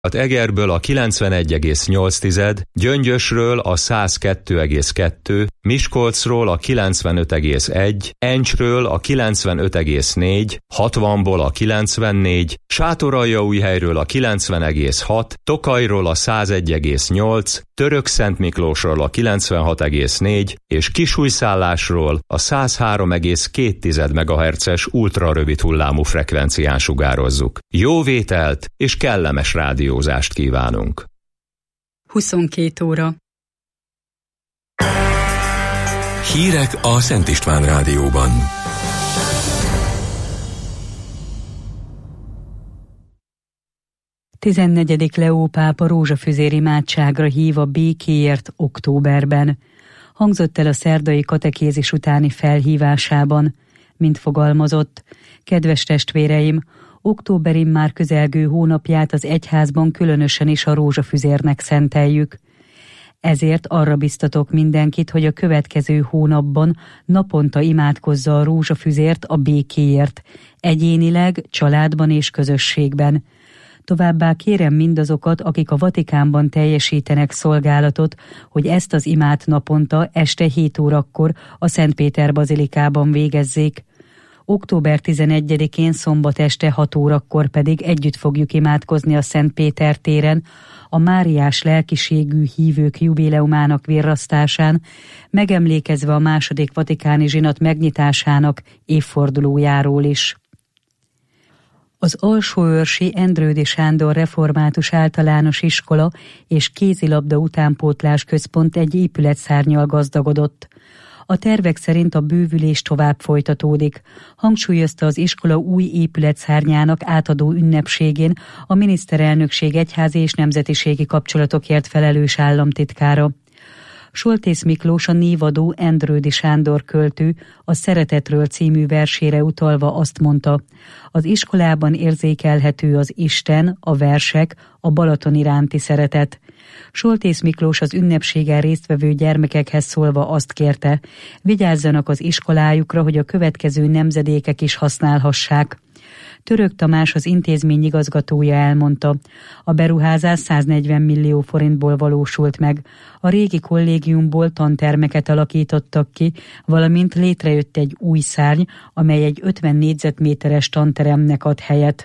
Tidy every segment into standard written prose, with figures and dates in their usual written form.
Egerből a 91,8, Gyöngyösről a 102,2, Miskolcról a 95,1, Encsről a 95,4, 60-ból a 94, Sátoraljaújhelyről a 90,6, Tokajról a 101,8, Törökszentmiklósról a 96,4 és Kisújszállásról a 103,2 MHz-es ultrarövid hullámú frekvencián sugározzuk. Jó vételt és kellemes rádiózást kívánunk! 22 óra. Hírek a Szent István Rádióban. Tizennegyedik Leó pápa rózsafüzér imádságra hív a békéért októberben. Hangzott el a szerdai katekézis utáni felhívásában, mint fogalmazott: kedves testvéreim, október immár közelgő hónapját az egyházban különösen is a rózsafüzérnek szenteljük. Ezért arra biztatok mindenkit, hogy a következő hónapban naponta imádkozza a rózsafüzért a békéért, egyénileg, családban és közösségben. Továbbá kérem mindazokat, akik a Vatikánban teljesítenek szolgálatot, hogy ezt az imát naponta este 7 órakor a Szent Péter bazilikában végezzék. Október 11-én szombat este 6 órakor pedig együtt fogjuk imádkozni a Szent Péter téren, a máriás lelkiségű hívők jubileumának virrasztásán, megemlékezve a második vatikáni zsinat megnyitásának évfordulójáról is. Az Alsóörsi Endrődy Sándor Református Általános Iskola és Kézilabda Utánpótlás Központ egy épületszárnnyal gazdagodott. A tervek szerint a bővülés tovább folytatódik, hangsúlyozta az iskola új épületszárnyának átadó ünnepségén a miniszterelnökség egyházi és nemzetiségi kapcsolatokért felelős államtitkára. Soltész Miklós, a névadó Endrődy Sándor költő a Szeretetről című versére utalva azt mondta: az iskolában érzékelhető az Isten, a versek, a Balaton iránti szeretet. Soltész Miklós az ünnepségen résztvevő gyermekekhez szólva azt kérte: vigyázzanak az iskolájukra, hogy a következő nemzedékek is használhassák. Török Tamás, az intézmény igazgatója elmondta: a beruházás 140 millió forintból valósult meg. A régi kollégiumból tantermeket alakítottak ki, valamint létrejött egy új szárny, amely egy 50 négyzetméteres tanteremnek ad helyet.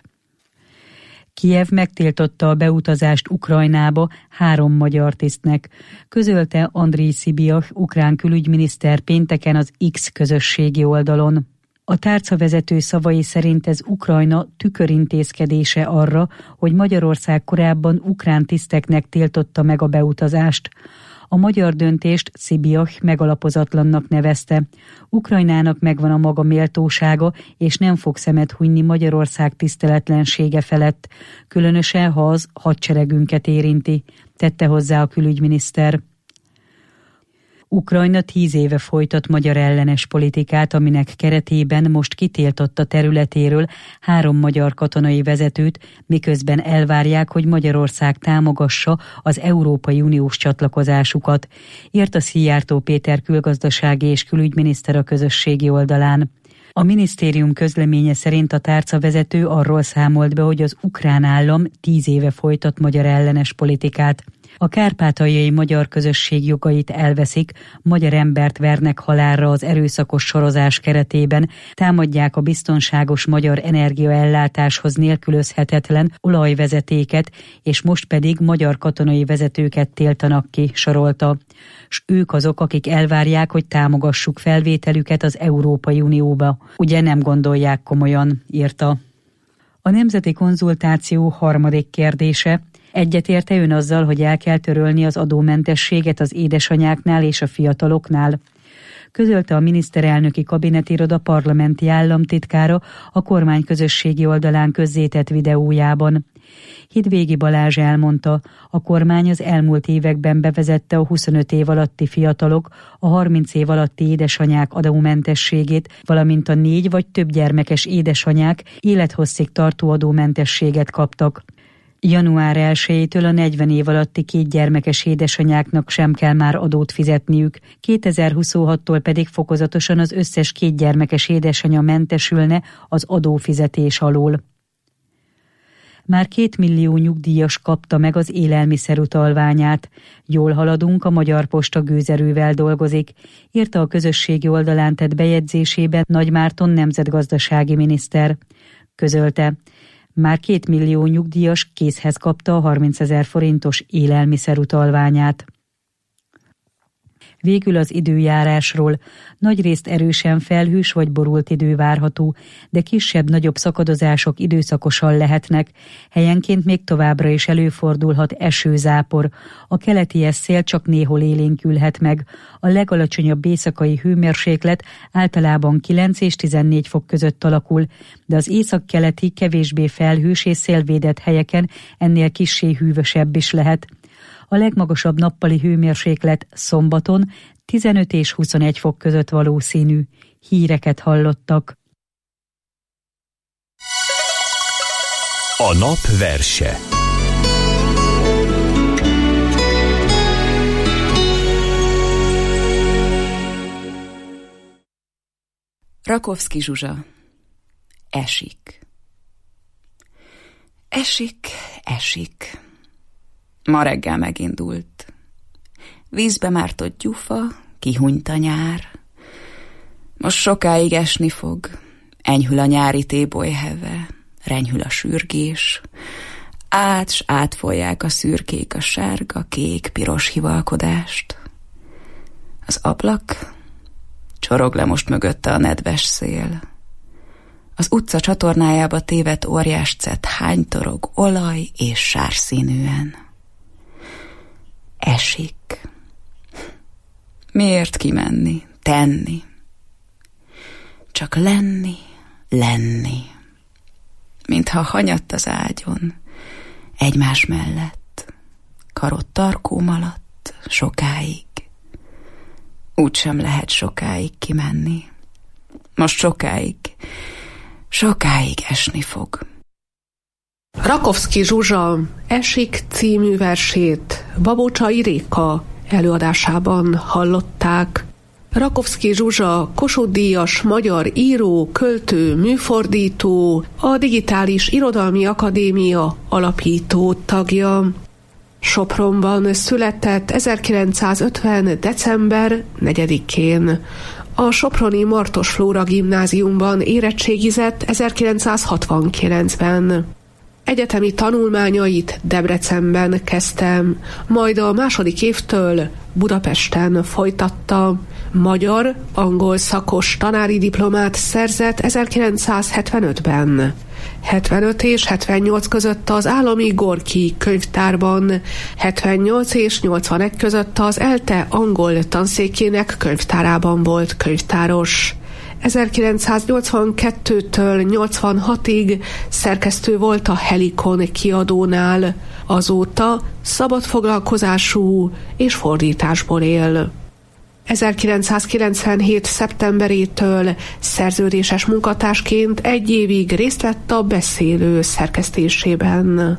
Kijev megtiltotta a beutazást Ukrajnába 3 magyar tisztnek, közölte Andrii Szibiach ukrán külügyminiszter pénteken az X közösségi oldalon. A tárcavezető szavai szerint ez Ukrajna tükörintézkedése arra, hogy Magyarország korábban ukrán tiszteknek tiltotta meg a beutazást. A magyar döntést Szibiach megalapozatlannak nevezte. Ukrajnának megvan a maga méltósága, és nem fog szemet hunyni Magyarország tiszteletlensége felett, különösen ha az hadseregünket érinti, tette hozzá a külügyminiszter. Ukrajna 10 éve folytat magyar ellenes politikát, aminek keretében most kitiltotta területéről 3 magyar katonai vezetőt, miközben elvárják, hogy Magyarország támogassa az Európai Uniós csatlakozásukat, írta Szijjártó Péter külgazdasági és külügyminiszter a közösségi oldalán. A minisztérium közleménye szerint a tárcavezető arról számolt be, hogy az ukrán állam 10 éve folytat magyar ellenes politikát. A kárpátaljai magyar közösség jogait elveszik, magyar embert vernek halálra az erőszakos sorozás keretében, támadják a biztonságos magyar energiaellátáshoz nélkülözhetetlen olajvezetéket, és most pedig magyar katonai vezetőket tiltanak ki, sorolta. S ők azok, akik elvárják, hogy támogassuk felvételüket az Európai Unióba. Ugye nem gondolják komolyan, írta. A nemzeti konzultáció harmadik kérdése: egyetért-e ön azzal, hogy el kell törölni az adómentességet az édesanyáknál és a fiataloknál? Közölte a miniszterelnöki kabinetiroda parlamenti államtitkára a kormány közösségi oldalán közzétett videójában. Hidvégi Balázs elmondta, a kormány az elmúlt években bevezette a 25 év alatti fiatalok, a 30 év alatti édesanyák adómentességét, valamint a 4 vagy több gyermekes édesanyák élethosszig tartó adómentességet kaptak. Január 1-től a 40 év alatti 2 gyermekes édesanyáknak sem kell már adót fizetniük, 2026-tól pedig fokozatosan az összes 2 gyermekes édesanya mentesülne az adófizetés alól. Már 2 millió nyugdíjas kapta meg az élelmiszerutalványát. Jól haladunk, a Magyar Posta gőzerővel dolgozik, írta a közösségi oldalán tett bejegyzésében Nagy Márton nemzetgazdasági miniszter. Közölte, már 2 millió nyugdíjas készhez kapta a 30 000 forintos élelmiszerutalványát. Végül az időjárásról. Nagyrészt erősen felhős vagy borult idő várható, de kisebb-nagyobb szakadozások időszakosan lehetnek. Helyenként még továbbra is előfordulhat esőzápor. A keleti szél csak néhol élénkülhet meg. A legalacsonyabb éjszakai hőmérséklet általában 9 és 14 fok között alakul, de az északkeleti, kevésbé felhős és szélvédett helyeken ennél kissé hűvösebb is lehet. A legmagasabb nappali hőmérséklet szombaton 15 és 21 fok között valószínű. Híreket hallottak. A nap verse. Rakovszky Zsuzsa. Esik. Esik, esik. Ma reggel megindult. Vízbe mártott gyufa, kihunyt a nyár. Most sokáig esni fog. Enyhül a nyári tébolyheve, renyhül a sürgés. S átfolják a szürkék a sárga, kék, piros hivalkodást. Az ablak csorog le most mögötte a nedves szél. Az utca csatornájába tévedt óriáscett hánytorog olaj és sárszínűen. Esik. Miért kimenni, tenni? Csak lenni, lenni. Mintha hanyatt az ágyon, egymás mellett, karod tarkóm alatt, sokáig. Úgysem lehet sokáig kimenni. Most sokáig esni fog. Rakovszky Zsuzsa Esik című versét Babócsai Réka előadásában hallották. Rakovszky Zsuzsa Kossuth-díjas magyar író, költő, műfordító, a Digitális Irodalmi Akadémia alapító tagja. Sopronban született 1950. december 4-én. A soproni Martos Flóra gimnáziumban érettségizett 1969-ben. Egyetemi tanulmányait Debrecenben kezdtem, majd a második évtől Budapesten folytatta. Magyar, angol szakos tanári diplomát szerzett 1975-ben. 75 és 78 között az Állami Gorki könyvtárban, 78 és 81 között az ELTE angol tanszékének könyvtárában volt könyvtáros. 1982-től 86-ig szerkesztő volt a Helikon kiadónál, azóta szabadfoglalkozású és fordításból él. 1997. szeptemberétől szerződéses munkatársként 1 évig részt vett a Beszélő szerkesztésében.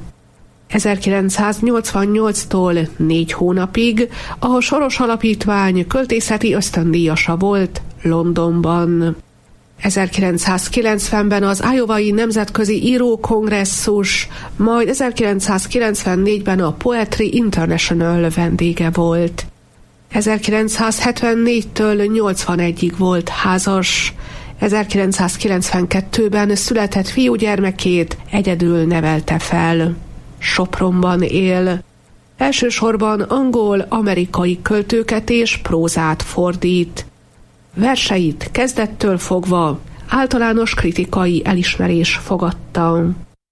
1988-tól 4 hónapig a Soros Alapítvány költészeti ösztöndíjasa volt Londonban. 1990-ben az Iowai Nemzetközi Írókongresszus, majd 1994-ben a Poetry International vendége volt. 1974-től 81-ig volt házas. 1992-ben született fiúgyermekét egyedül nevelte fel. Sopronban él. Elsősorban angol-amerikai költőket és prózát fordít. Verseit kezdettől fogva általános kritikai elismerés fogadta.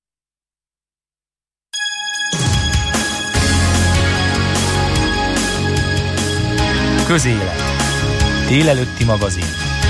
Közélet. Délelőtti magazin.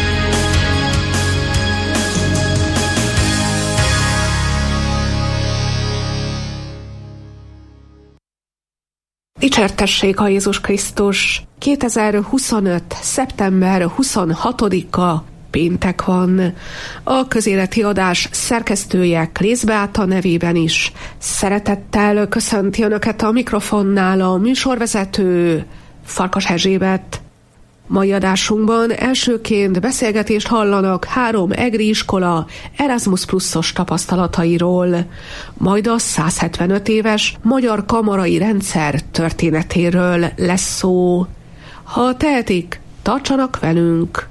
Dicsértessék a Jézus Krisztus! 2025. szeptember 26-a péntek van. A közéleti adás szerkesztője Klész Beáta nevében is szeretettel köszönti Önöket a mikrofonnál a műsorvezető Farkas Erzsébet. Mai adásunkban elsőként beszélgetést hallanak 3 egri iskola Erasmus Plusos tapasztalatairól, majd a 175 éves magyar kamarai rendszer történetéről lesz szó. Ha tehetik, tartsanak velünk!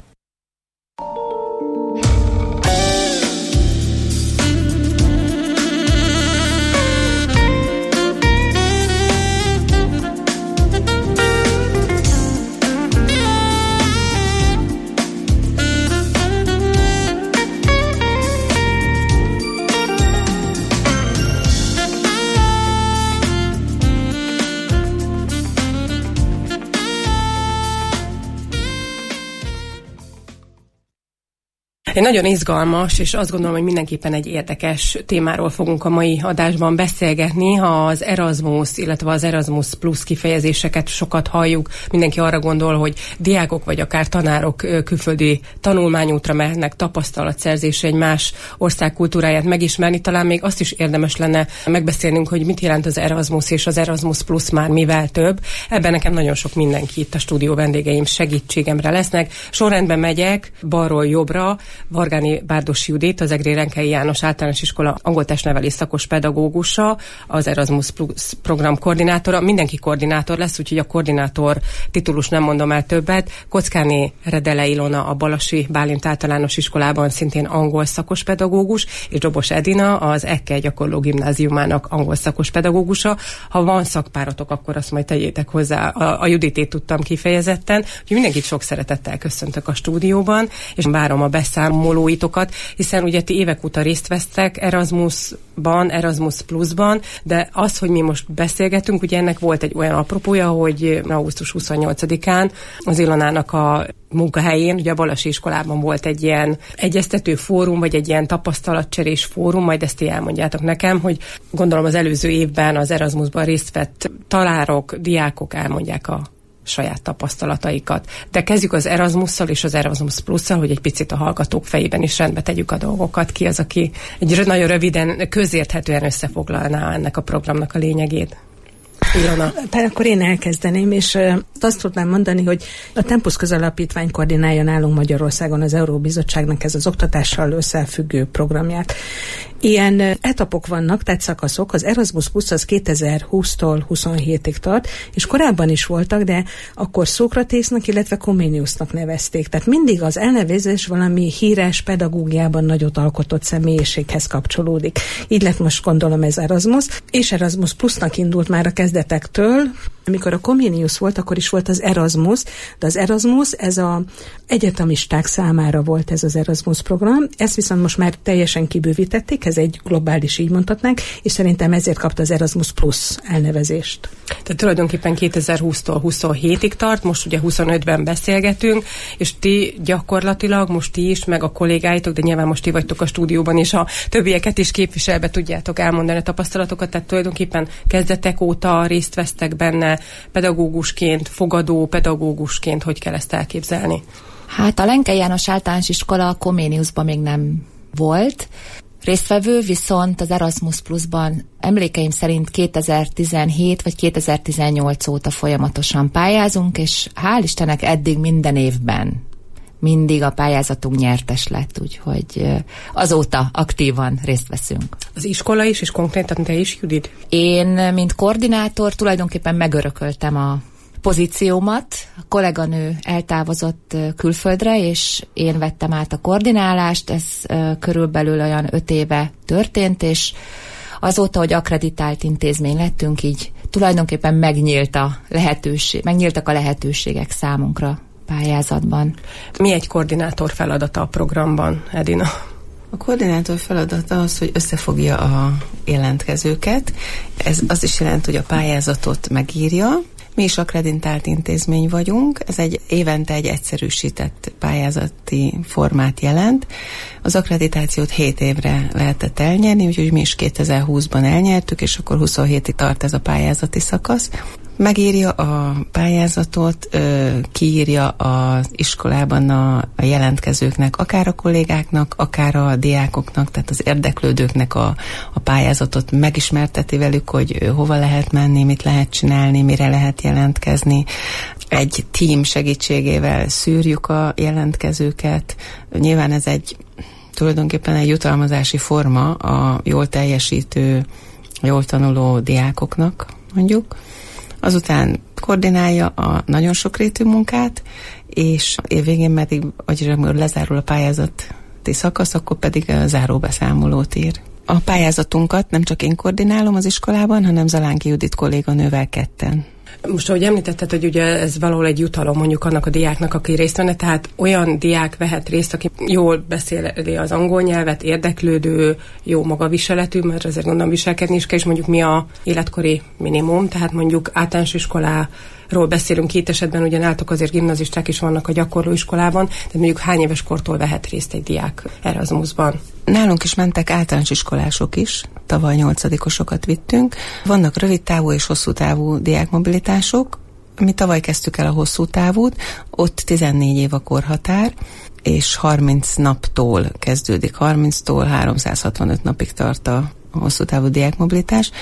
Egy nagyon izgalmas, és azt gondolom, hogy mindenképpen egy érdekes témáról fogunk a mai adásban beszélgetni. Ha az Erasmus, illetve az Erasmus Plus kifejezéseket sokat halljuk, mindenki arra gondol, hogy diákok vagy akár tanárok külföldi tanulmányútra mehetnek, tapasztalatszerzésre, egy más ország kultúráját megismerni. Talán még azt is érdemes lenne megbeszélnünk, hogy mit jelent az Erasmus és az Erasmus Plus már mivel több. Ebben nekem nagyon sok mindenki itt a stúdió vendégeim segítségemre lesznek. Sorrendben megyek, balról jobbra. Vargáni Bárdos Judit, az Egri Renkei János Általános Iskola angol testnevelés szakos pedagógusa, az Erasmus Plus program koordinátora. Mindenki koordinátor lesz, úgyhogy a koordinátor titulus nem mondom el többet. Kockáné Redele Ilona, a Balasi Bálint Általános Iskolában szintén angol szakos pedagógus, és Dobos Edina, az Ekke Gyakorló Gimnáziumának angol szakos pedagógusa. Ha van szakpáratok, akkor azt majd tegyétek hozzá. A Juditét tudtam kifejezetten, úgyhogy mindenkit sok szeretettel köszöntök a stúdióban, és várom a beszámolóitokat, hiszen ugye ti évek óta részt vesztek Erasmusban, Erasmus Plusban, de az, hogy mi most beszélgetünk, ugye ennek volt egy olyan apropója, hogy augusztus 28-án az Ilonának a munkahelyén, ugye a Balasi iskolában volt egy ilyen egyeztető fórum, vagy egy ilyen tapasztalatcserés fórum, majd ezt ti elmondjátok nekem, hogy gondolom az előző évben az Erasmusban részt vett tanárok, diákok elmondják a saját tapasztalataikat. De kezdjük az Erasmusszal és az Erasmus Plusszal, hogy egy picit a hallgatók fejében is rendbe tegyük a dolgokat. Ki az, aki egy nagyon röviden, közérthetően összefoglalná ennek a programnak a lényegét? Ilona. Akkor én elkezdeném, és azt tudnám mondani, hogy a Tempus Közalapítvány koordinálja nálunk Magyarországon az Euróbizottságnak ez az oktatással összefüggő programját. Ilyen etapok vannak, tehát szakaszok, az Erasmus Plus az 2020-tól 27-ig tart, és korábban is voltak, de akkor Szókratésznak, illetve Comeniusnak nevezték. Tehát mindig az elnevezés valami híres pedagógiában nagyot alkotott személyiséghez kapcsolódik. Így lett most gondolom ez Erasmus, és Erasmus Plusnak indult már a kezdetektől. Amikor a Comenius volt, akkor is volt az Erasmus, de az Erasmus, ez az egyetemisták számára volt ez az Erasmus program, ezt viszont most már teljesen kibővítették, ez egy globális, így mondhatnánk, és szerintem ezért kapta az Erasmus Plus elnevezést. Tehát tulajdonképpen 2020-tól 27-ig tart, most ugye 25-ben beszélgetünk, és ti gyakorlatilag, most ti is, meg a kollégáitok, de nyilván most ti vagytok a stúdióban, és a többieket is képviselve tudjátok elmondani a tapasztalatokat, tehát tulajdonképpen kezdetek óta részt vesztek benne, pedagógusként, fogadó pedagógusként, hogy kell ezt elképzelni? Hát a Renkei János Általános Iskola a Comeniusban még nem volt résztvevő, viszont az Erasmus Plusban emlékeim szerint 2017 vagy 2018 óta folyamatosan pályázunk, és hál' Istennek eddig minden évben mindig a pályázatunk nyertes lett, úgyhogy azóta aktívan részt veszünk. Az iskola is, és konkrétan te is, Judit? Én, mint koordinátor, tulajdonképpen megörököltem a pozíciómat. A kolléganő eltávozott külföldre, és én vettem át a koordinálást. Ez körülbelül olyan 5 éve történt, azóta, hogy akkreditált intézmény lettünk, így tulajdonképpen megnyíltak a lehetőségek számunkra pályázatban. Mi egy koordinátor feladata a programban, Edina? A koordinátor feladata az, hogy összefogja a jelentkezőket. Ez azt is jelenti, hogy a pályázatot megírja. Mi is akkreditált intézmény vagyunk, ez évente egy egyszerűsített pályázati formát jelent. Az akkreditációt 7 évre lehetett elnyerni, úgyhogy mi is 2020-ban elnyertük, és akkor 27-ig tart ez a pályázati szakasz. Megírja a pályázatot, kiírja az iskolában a jelentkezőknek, akár a kollégáknak, akár a diákoknak, tehát az érdeklődőknek a pályázatot megismerteti velük, hogy hova lehet menni, mit lehet csinálni, mire lehet jelentkezni. Egy tím segítségével szűrjük a jelentkezőket. Nyilván ez tulajdonképpen egy jutalmazási forma a jól teljesítő, jól tanuló diákoknak, mondjuk. Azután koordinálja a nagyon sokrétű munkát, és évvégén pedig, amikor lezárul a pályázati szakasz, akkor pedig a záróbeszámolót ír. A pályázatunkat nem csak én koordinálom az iskolában, hanem Zalánki Judit kolléganővel ketten. Most, ahogy említetted, hogy ugye ez valahol egy jutalom mondjuk annak a diáknak, aki részt venne, tehát olyan diák vehet részt, aki jól beszéli az angol nyelvet, érdeklődő, jó magaviseletű, mert azért gondolom viselkedni is kell, és mondjuk mi a életkori minimum, tehát mondjuk általános iskoláról beszélünk, itt esetben ugye nálatok azért gimnazisták is vannak a gyakorló iskolában, tehát mondjuk hány éves kortól vehet részt egy diák Erasmusban? Nálunk is mentek általános iskolások is, tavaly 8-osokat vittünk. Vannak rövid távú és hosszú távú diákmobilitások. Mi tavaly kezdtük el a hosszú távút, ott 14 év a korhatár, és 30 naptól kezdődik, 30-tól 365 napig tart a hosszú távú diákmobilitás,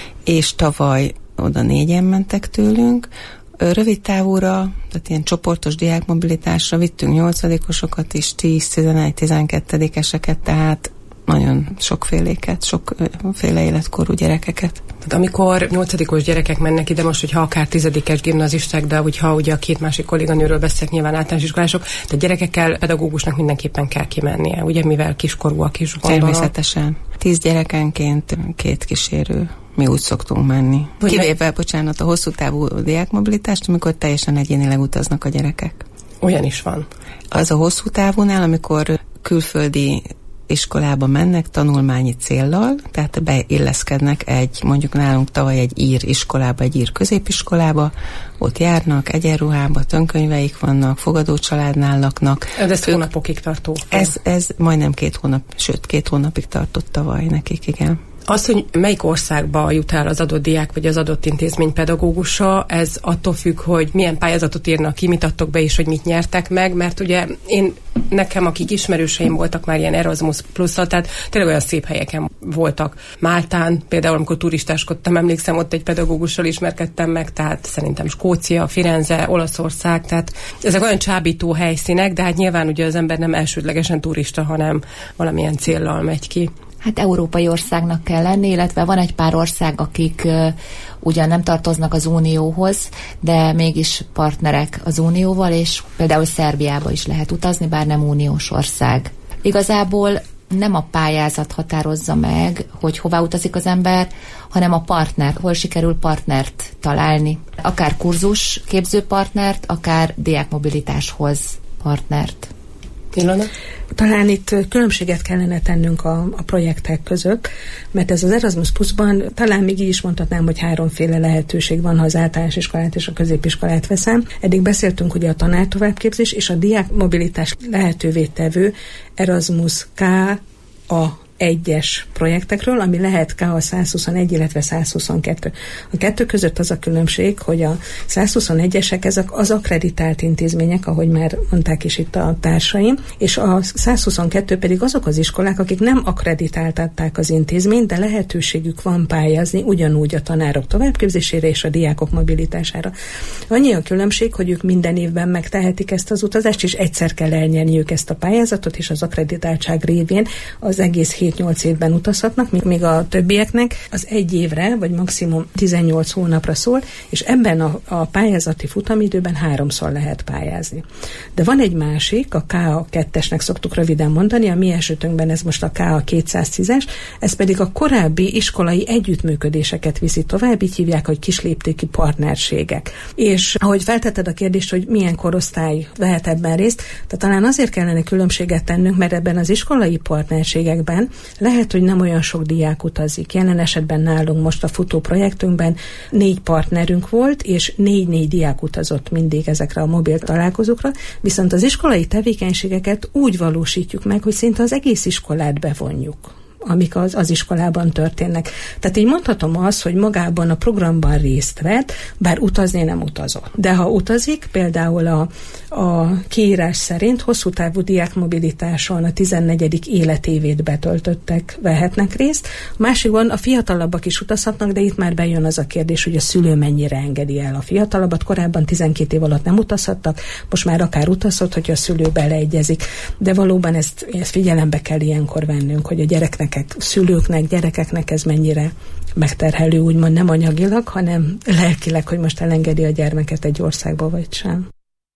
és tavaly oda 4-en mentek tőlünk. Rövid távúra, tehát ilyen csoportos diákmobilitásra vittünk 8-osokat is, 10, 11, 12-eseket, tehát nagyon sokféléket, sokféle életkorú gyerekeket. Tehát amikor 8-os gyerekek mennek ide, most, hogyha akár 10-es gimnazisták, de hogyha ugye a két másik kolléganőről beszélek, nyilván általános iskolások, tehát gyerekekkel pedagógusnak mindenképpen kell kimennie, ugye, mivel kiskorúak is gondolom. Természetesen. 10 gyerekenként 2 kísérő. Mi úgy szoktunk menni. Kivéve, bocsánat, a hosszú távú diákmobilitást, amikor teljesen egyénileg utaznak a gyerekek. Olyan is van. Az a hosszú távúnál, amikor külföldi iskolába mennek tanulmányi céllal, tehát beilleszkednek mondjuk nálunk tavaly egy ír iskolába, egy ír középiskolába, ott járnak, egyenruhába, tankönyveik vannak, fogadócsaládnál laknak. Ez hónapokig tartó. Ez majdnem 2 hónap, sőt 2 hónapig tartott tavaly nekik, igen. Az, hogy melyik országba jut el az adott diák, vagy az adott intézmény pedagógusa, ez attól függ, hogy milyen pályázatot írnak ki, mit adtok be, és hogy mit nyertek meg, mert ugye nekem, akik ismerőseim voltak már ilyen Erasmus plusszal, tehát tényleg olyan szép helyeken voltak. Máltán, például amikor turistáskodtam, emlékszem, ott egy pedagógussal ismerkedtem meg, tehát szerintem Skócia, Firenze, Olaszország, tehát ezek olyan csábító helyszínek, de hát nyilván ugye az ember nem elsődlegesen turista, hanem valamilyen céllal megy ki. Hát európai országnak kell lenni, illetve van egy pár ország, akik ugyan nem tartoznak az Unióhoz, de mégis partnerek az Unióval, és például Szerbiába is lehet utazni, bár nem uniós ország. Igazából nem a pályázat határozza meg, hogy hová utazik az ember, hanem a partner, hol sikerül partnert találni. Akár kurzus képzőpartnert, akár diákmobilitáshoz partnert. Ilona? Talán itt különbséget kellene tennünk a projektek között, mert ez az Erasmus Plus-ban talán még így is mondhatnám, hogy 3 lehetőség van, ha az általános iskolát és a középiskolát veszem. Eddig beszéltünk ugye a tanártovábbképzés és a diákmobilitás lehetővé tevő Erasmus K a 1-es projektekről, ami lehet KA 121, illetve 122. A 2 között az a különbség, hogy a 121-esek ezek az akkreditált intézmények, ahogy már mondták is itt a társaim, és a 122 pedig azok az iskolák, akik nem akkreditáltatták az intézményt, de lehetőségük van pályázni ugyanúgy a tanárok továbbképzésére és a diákok mobilitására. Annyi a különbség, hogy ők minden évben megtehetik ezt az utazást, és egyszer kell elnyerniük ezt a pályázatot, és az akkreditáltság révén az egész 7-8 évben utazhatnak, míg a többieknek az 1 évre, vagy maximum 18 hónapra szól, és ebben a pályázati futamidőben 3-szor lehet pályázni. De van egy másik, a KA2-esnek szoktuk röviden mondani, a mi esetünkben ez most a KA210-es, ez pedig a korábbi iskolai együttműködéseket viszi tovább, így hívják, hogy kisléptéki partnerségek. És ahogy feltetted a kérdést, hogy milyen korosztály vehet ebben részt, tehát talán azért kellene különbséget tennünk, mert ebben az iskolai partnerségekben lehet, hogy nem olyan sok diák utazik. Jelen esetben nálunk most a futó projektünkben 4 partnerünk volt, és 4 diák utazott mindig ezekre a mobil találkozókra, viszont az iskolai tevékenységeket úgy valósítjuk meg, hogy szinte az egész iskolát bevonjuk amik az iskolában történnek. Tehát így mondhatom azt, hogy magában a programban részt vett, bár utazni nem utazott. De ha utazik, például a kiírás szerint hosszú távú diákmobilitáson a 14. életévét betöltöttek vehetnek részt. A másikban a fiatalabbak is utazhatnak, de itt már bejön az a kérdés, hogy a szülő mennyire engedi el a fiatalabbat. Korábban 12 év alatt nem utazhattak, most már akár utazhat, hogy a szülő beleegyezik. De valóban ezt figyelembe kell ilyenkor vennünk, hogy a szülőknek, gyerekeknek ez mennyire megterhelő, úgymond nem anyagilag, hanem lelkileg, hogy most elengedi a gyermeket egy országba, vagy sem.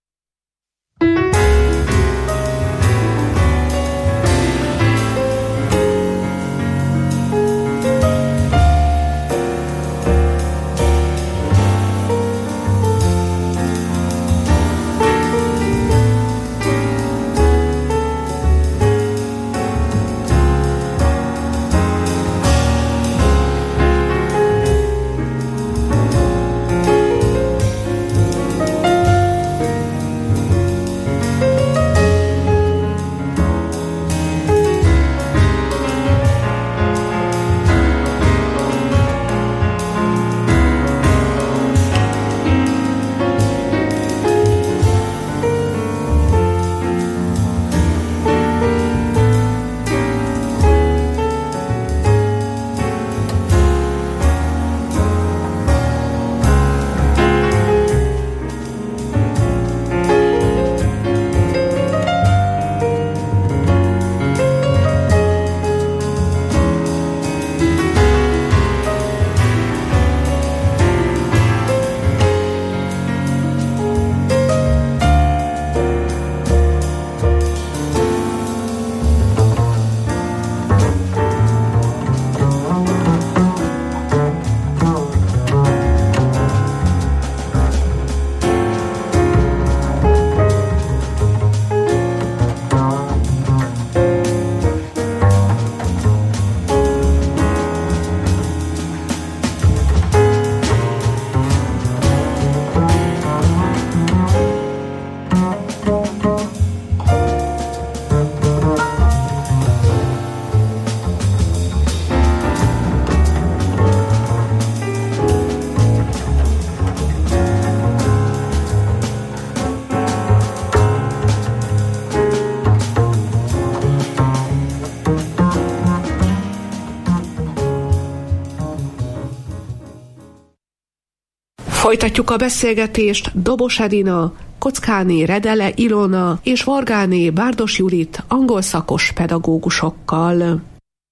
Folytatjuk a beszélgetést Dobos Edina, Kockáné Redele Ilona és Vargáné Bárdos Judit angol szakos pedagógusokkal.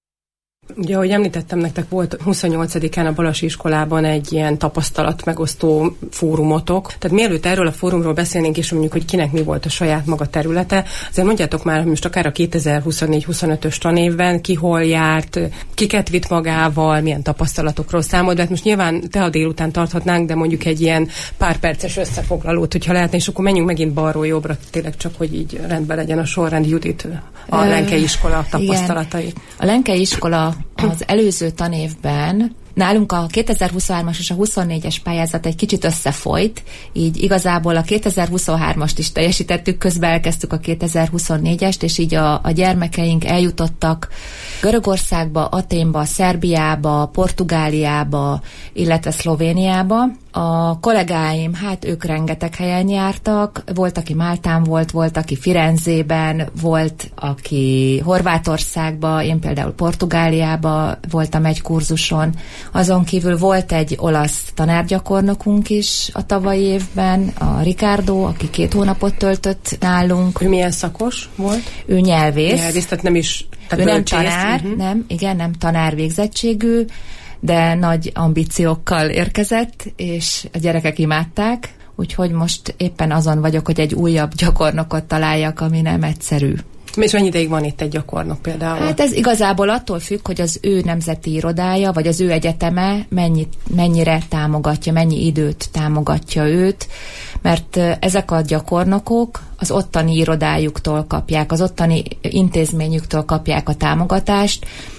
Ugye, ahogy említettem, nektek volt 28-án a Balasi iskolában egy ilyen tapasztalat megosztó fórumotok. Tehát mielőtt erről a fórumról beszélnénk, és mondjuk, hogy kinek mi volt a saját maga területe, azért mondjátok már, hogy most akár a 2024-25-ös tanévben ki hol járt, kiket vitt magával, milyen tapasztalatokról számolt. Hát most nyilván te a délután tarthatnánk, de mondjuk egy ilyen pár perces összefoglalót, hogyha lehetne, és akkor menjünk megint balról jobbra, tényleg csak, hogy így rendben legyen a sorrend. Judit, a Lenkei iskola tapasztalatai. Igen. A Lenkei iskola az előző tanévben nálunk a 2023-as és a 24-es pályázat egy kicsit összefolyt, így igazából a 2023-ast is teljesítettük, közben elkezdtük a 2024-est, és így a gyermekeink eljutottak Görögországba, Athénba, Szerbiába, Portugáliába, illetve Szlovéniába. A kollégáim, hát ők rengeteg helyen jártak, volt, aki Máltán volt, aki Firenzében, volt, aki Horvátországba, én például Portugáliába voltam egy kurzuson. Azon kívül volt egy olasz tanárgyakornokunk is a tavalyi évben, a Ricardo, aki 2 hónapot töltött nálunk. Ő milyen szakos volt? Ő nyelvész. Nyelvész, tehát nem is... Ő nem tanár, nem tanár végzettségű, de nagy ambíciókkal érkezett, és a gyerekek imádták, úgyhogy most éppen azon vagyok, hogy egy újabb gyakornokot találjak, ami nem egyszerű. És mennyi ideig van itt egy gyakornok például? Hát ez igazából attól függ, hogy az ő nemzeti irodája, vagy az ő egyeteme mennyire támogatja, mennyi időt támogatja őt, mert ezek a gyakornokok az ottani irodájuktól kapják, az ottani intézményüktől kapják a támogatást,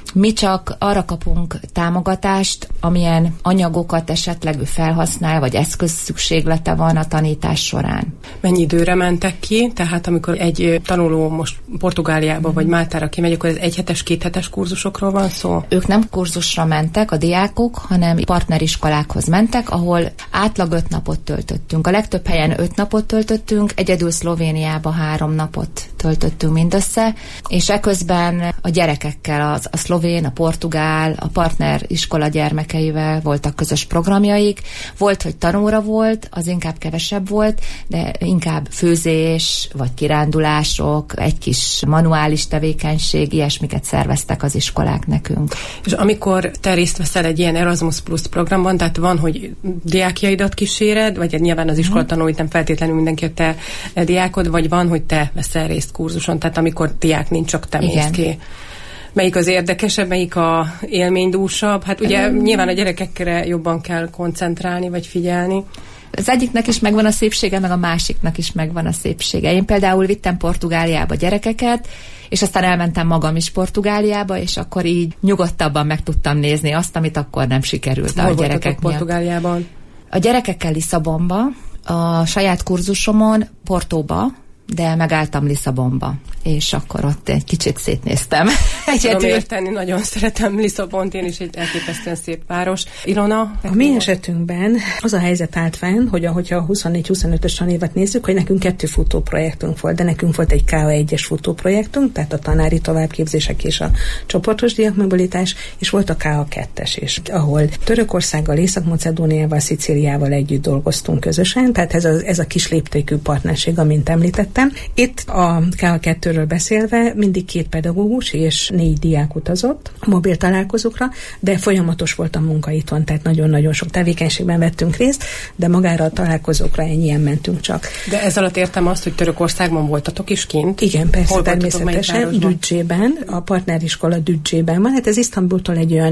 Mi csak arra kapunk támogatást, amilyen anyagokat esetleg ő felhasznál, vagy eszköz szükséglete van a tanítás során. Mennyi időre mentek ki? Tehát amikor egy tanuló most Portugáliába vagy Máltára kimegy, akkor ez 1 hetes, 2 hetes kurzusokról van szó? Ők nem kurzusra mentek, a diákok, hanem partneriskolákhoz mentek, ahol átlag 5 napot töltöttünk. A legtöbb helyen 5 napot töltöttünk, egyedül Szlovéniába 3 napot töltöttünk mindössze, és eközben a gyerekekkel, a szlovén, a portugál, a partneriskola gyermekeivel voltak közös programjaik. Volt, hogy tanóra volt, az inkább kevesebb volt, de inkább főzés, vagy kirándulások, egy kis manuális tevékenység, ilyesmiket szerveztek az iskolák nekünk. És amikor te részt veszel egy ilyen Erasmus Plus programban, tehát van, hogy diákjaidat kíséred, vagy nyilván az iskola tanulóit nem feltétlenül mindenki a te diákod, vagy van, hogy te veszel részt kurzuson, tehát amikor diák nincs, csak te mész ki. Melyik az érdekesebb, melyik a élménydúsabb? Hát ugye nyilván a gyerekekre jobban kell koncentrálni, vagy figyelni. Az egyiknek is megvan a szépsége, meg a másiknak is megvan a szépsége. Én például vittem Portugáliába gyerekeket, és aztán elmentem magam is Portugáliába, és akkor így nyugodtabban meg tudtam nézni azt, amit akkor nem sikerült a gyerekek miatt. Portugáliában? A gyerekekkel Lisszabonba, a saját kurzusomon Portóba, de megálltam Lisszabonba, és akkor ott egy kicsit szétnéztem. Tudom érteni, nagyon szeretem Lisszabont, én is egy elképesztően szép város. Ilona? A mi esetünkben az a helyzet állt fenn, hogy ahogyha a 24-25-ös tanévet nézzük, hogy nekünk 2 futóprojektünk volt, de nekünk volt egy KA1-es futóprojektünk, tehát a tanári továbbképzések és a csoportos diákmobilitás, és volt a KA2-es is, ahol Törökországgal, Észak-Macedóniával, Szicíliával együtt dolgoztunk közösen, tehát ez a kis léptékű partnerség, amint említettem. Itt a KA2-ről beszélve mindig 2 pedagógus és 4 diák utazott a mobil találkozókra, de folyamatos volt a munka itthon, tehát nagyon-nagyon sok tevékenységben vettünk részt, de magára a találkozókra ennyien mentünk csak. De ez alatt értem azt, hogy Törökországban voltatok is kint? Igen, persze, hol természetesen. Düdzsében, a partneriskola Düdzsében van. Hát ez Isztambultól egy olyan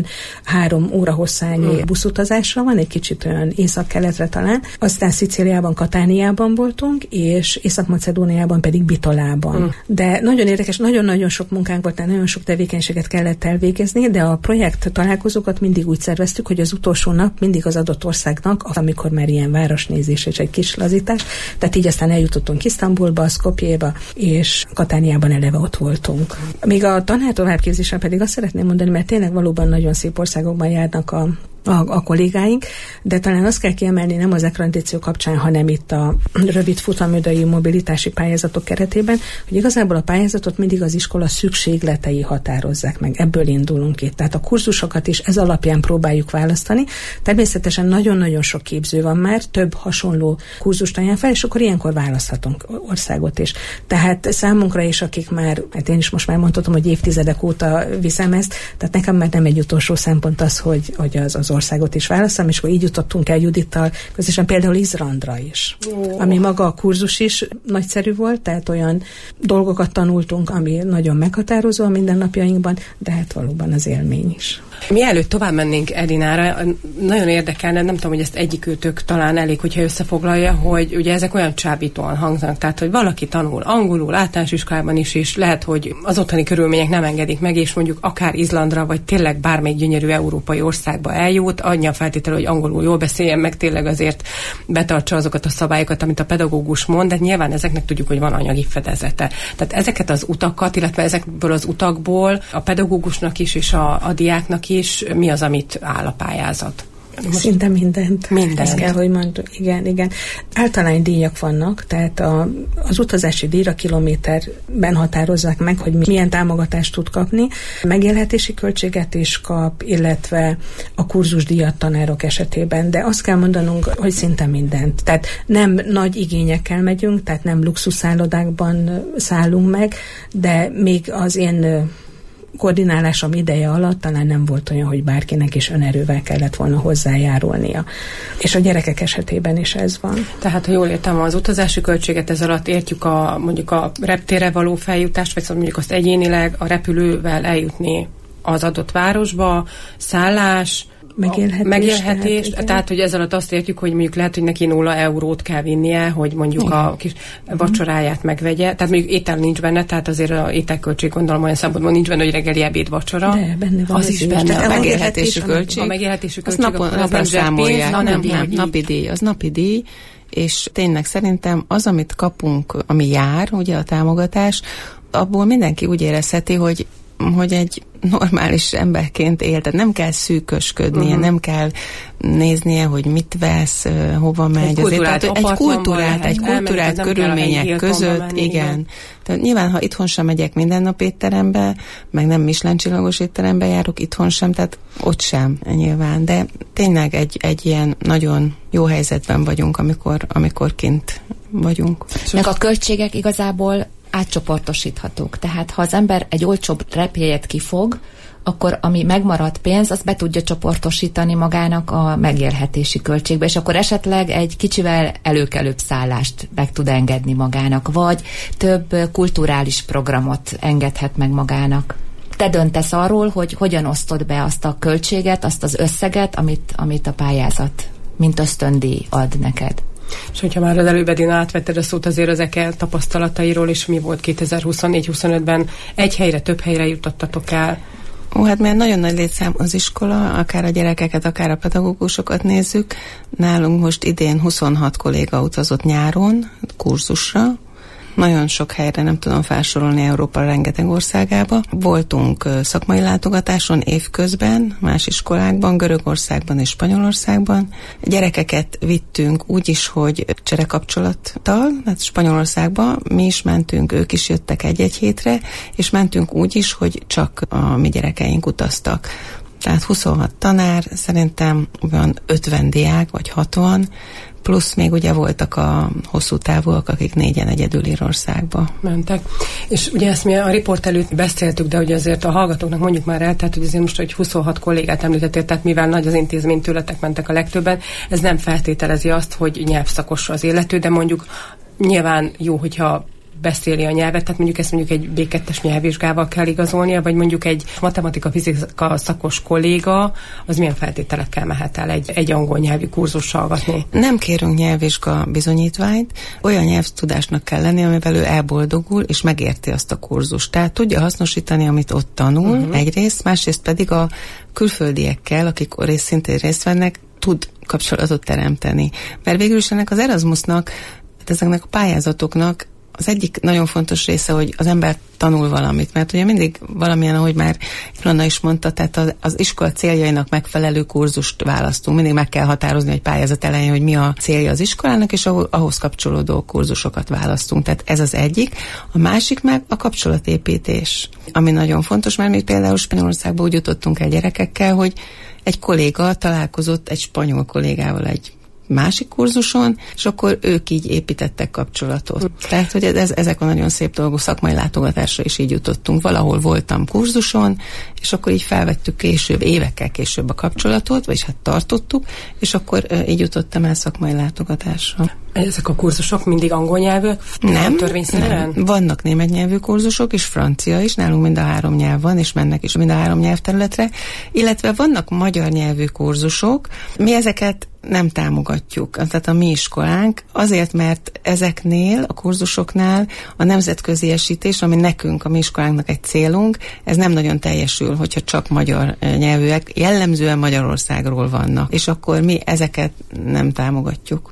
3 óra hosszányi buszutazásra van, egy kicsit olyan észak-keletre talán. Aztán Szicíliában, Katániában voltunk, és Észak-Macedóniában pedig Bitolában. De nagyon érdekes, nagyon-nagyon sok munkánk volt, nagyon sok tevékenységet kellett elvégezni, de a projekt találkozókat mindig úgy szerveztük, hogy az utolsó nap mindig az adott országnak, amikor már ilyen városnézés és egy kis lazítás, tehát így aztán eljutottunk Isztambulba, Skopjéba, és Katániában eleve ott voltunk. Még a tanár továbbképzésen pedig azt szeretném mondani, mert tényleg valóban nagyon szép országokban járnak a kollégáink, de talán azt kell kiemelni nem az akkreditáció kapcsán, hanem itt a rövid futamidei mobilitási pályázatok keretében, hogy igazából a pályázatot mindig az iskola szükségletei határozzák meg. Ebből indulunk itt. Tehát a kurzusokat is ez alapján próbáljuk választani. Természetesen nagyon-nagyon sok képző van már, több hasonló kurzust ajánl fel, és akkor ilyenkor választhatunk országot is. Tehát számunkra is, akik már, hát én is most már mondhatom, hogy évtizedek óta viszem ezt, tehát nekem már nem egy utolsó szempont az, hogy az országot is választom, és akkor így jutottunk el Judittal közösen például Izlandra is. Ami maga a kurzus is nagyszerű volt, tehát olyan dolgokat tanultunk, ami nagyon meghatározó a mindennapjainkban, de hát valóban az élmény is. Mielőtt tovább mennénk Edinára, nagyon érdekelne, nem tudom, hogy ezt egyikőtök talán elég, hogyha összefoglalja, hogy ugye ezek olyan csábítóan hangzanak, tehát, hogy valaki tanul angolul, általános iskolában is, és lehet, hogy az ottani körülmények nem engedik meg, és mondjuk akár Izlandra, vagy tényleg bármelyik gyönyörű európai országba eljut, annyi a feltétel, hogy angolul jól beszéljen, meg tényleg azért betartsa azokat a szabályokat, amit a pedagógus mond, de nyilván ezeknek tudjuk, hogy van anyagi fedezete. Tehát ezeket az utakat, illetve ezekből az utakból a pedagógusnak is, és a diáknak is mi az, amit áll a pályázat? Szinte mindent. Ezt kell, hogy mondjuk. Igen. Általány díjak vannak, tehát az utazási díjra kilométerben határozzák meg, hogy milyen támogatást tud kapni. Megélhetési költséget is kap, illetve a kurzusdíjat tanárok esetében, de azt kell mondanunk, hogy szinte mindent. Tehát nem nagy igényekkel megyünk, tehát nem luxusszállodákban szállunk meg, de még az én koordinálásom ideje alatt talán nem volt olyan, hogy bárkinek is önerővel kellett volna hozzájárulnia. És a gyerekek esetében is ez van. Tehát, ha jól értem, az utazási költséget ez alatt értjük mondjuk a reptérre való feljutást, vagy szóval mondjuk azt egyénileg a repülővel eljutni az adott városba, szállás, megélhetés. Tehát, hogy ez alatt azt értjük, hogy mondjuk lehet, hogy neki 0 eurót kell vinnie, hogy mondjuk a kis vacsoráját megvegye. Tehát mondjuk étel nincs benne, tehát azért a ételköltség gondolom olyan szempontból nincs benne, hogy reggeli, ebéd, vacsora. De benne van az is benne. A megélhetési költség. A megélhetési költség. Napra számolják. Nem, napi díj. Az napi díj. És tényleg szerintem az, amit kapunk, ami jár, ugye a támogatás, abból mindenki úgy érezheti, hogy egy normális emberként él, tehát nem kell szűkösködnie, nem kell néznie, hogy mit vesz, hova megy. Egy kultúrált körülmények között, igen. Tehát nyilván, ha itthon sem megyek minden nap étterembe, meg nem Michelin-csillagos étterembe járok, itthon sem, tehát ott sem nyilván, de tényleg egy ilyen nagyon jó helyzetben vagyunk, amikor kint vagyunk. Meg a költségek igazából átcsoportosíthatók. Tehát ha az ember egy olcsóbb repjegyet kifog, akkor ami megmaradt pénz, azt be tudja csoportosítani magának a megélhetési költségbe, és akkor esetleg egy kicsivel előkelőbb szállást meg tud engedni magának, vagy több kulturális programot engedhet meg magának. Te döntesz arról, hogy hogyan osztod be azt a költséget, azt az összeget, amit a pályázat, mint ösztöndíj ad neked. És hogyha már az előbb Edina átvetted a szót azért az EKE tapasztalatairól, és mi volt 2024-25-ben, egy helyre, több helyre jutottatok el? Hát mert nagyon nagy létszám az iskola, akár a gyerekeket, akár a pedagógusokat nézzük. Nálunk most idén 26 kolléga utazott nyáron kurzusra. Nagyon sok helyre, nem tudom felsorolni, Európa rengeteg országába. Voltunk szakmai látogatáson évközben, más iskolákban, Görögországban és Spanyolországban. Gyerekeket vittünk úgy is, hogy cserekapcsolattal, hát Spanyolországba mi is mentünk, ők is jöttek egy-egy hétre, és mentünk úgy is, hogy csak a mi gyerekeink utaztak. Tehát 26 tanár, szerintem olyan 50 diák, vagy 60, plusz még ugye voltak a hosszú távúak, akik 4-en egyedül Írországba mentek. És ugye ezt mi a riport előtt beszéltük, de ugye azért a hallgatóknak mondjuk már el, tehát hogy azért most, hogy 26 kollégát említettél, tehát mivel nagy az intézmény, tőletek mentek a legtöbben, ez nem feltételezi azt, hogy nyelvszakos az illető, de mondjuk nyilván jó, hogyha beszéli a nyelvet, tehát mondjuk ezt mondjuk egy B2-es nyelvvizsgával kell igazolnia, vagy mondjuk egy matematika-fizika szakos kolléga, az milyen feltételekkel mehet el egy angol nyelvi kurzus hallgatni? Nem kérünk nyelvvizsga bizonyítványt, olyan nyelvtudásnak kell lenni, amivel ő elboldogul, és megérti azt a kurzust. Tehát tudja hasznosítani, amit ott tanul, egyrészt, másrészt pedig a külföldiekkel, akik szintén részt vennek, tud kapcsolatot teremteni. Mert végül is ennek az Erasmusnak, ezeknek a pályázatoknak az egyik nagyon fontos része, hogy az ember tanul valamit, mert ugye mindig valamilyen, ahogy már Ilona is mondta, tehát az iskola céljainak megfelelő kurzust választunk. Mindig meg kell határozni egy pályázat elején, hogy mi a célja az iskolának, és ahhoz kapcsolódó kurzusokat választunk. Tehát ez az egyik. A másik meg a kapcsolatépítés, ami nagyon fontos, mert mi például Spanyolországban úgy jutottunk el gyerekekkel, hogy egy kolléga találkozott egy spanyol kollégával egy másik kurzuson, és akkor ők így építettek kapcsolatot. Tehát, hogy ezek a nagyon szép dolgok, szakmai látogatásra is így jutottunk. Valahol voltam kurzuson, és akkor így felvettük évekkel később a kapcsolatot, vagyis hát tartottuk, és akkor így jutottam el szakmai látogatásra. Ezek a kurzusok mindig angol nyelvűek? Nem. Vannak német nyelvű kurzusok, és francia is, nálunk mind a 3 nyelv van, és mennek is mind a 3 nyelvterületre, illetve vannak magyar nyelvű kurzusok. Mi ezeket nem támogatjuk, tehát a mi iskolánk, azért, mert ezeknél, a kurzusoknál a nemzetközi esítés, ami nekünk, a mi iskolánknak egy célunk, ez nem nagyon teljesül, hogyha csak magyar nyelvűek, jellemzően Magyarországról vannak, és akkor mi ezeket nem támogatjuk.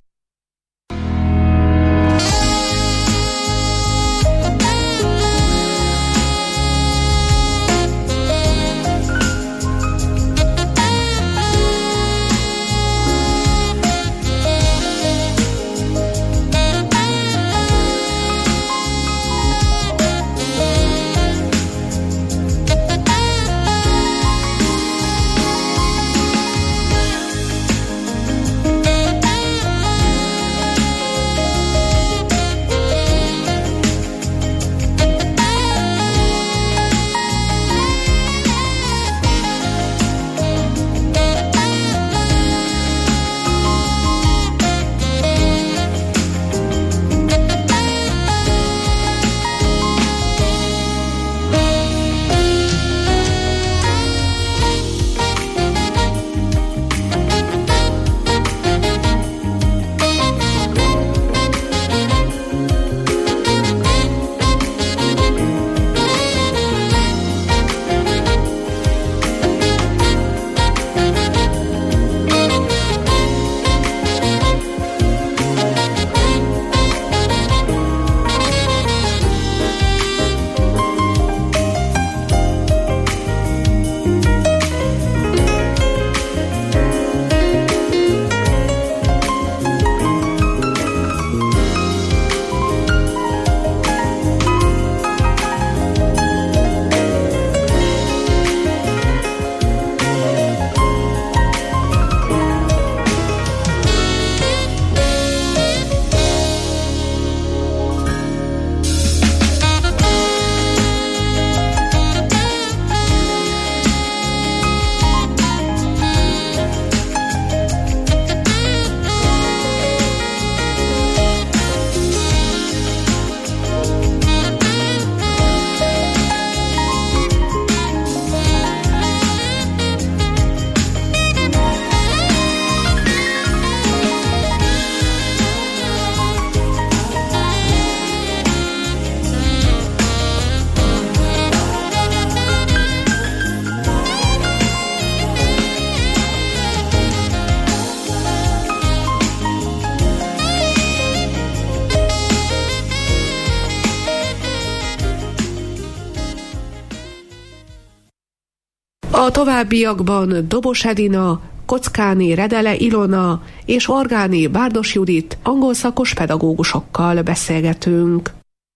A továbbiakban Dobos Edina, Kockáni Redele Ilona és Orgáni Bárdos Judit angol szakos pedagógusokkal beszélgetünk.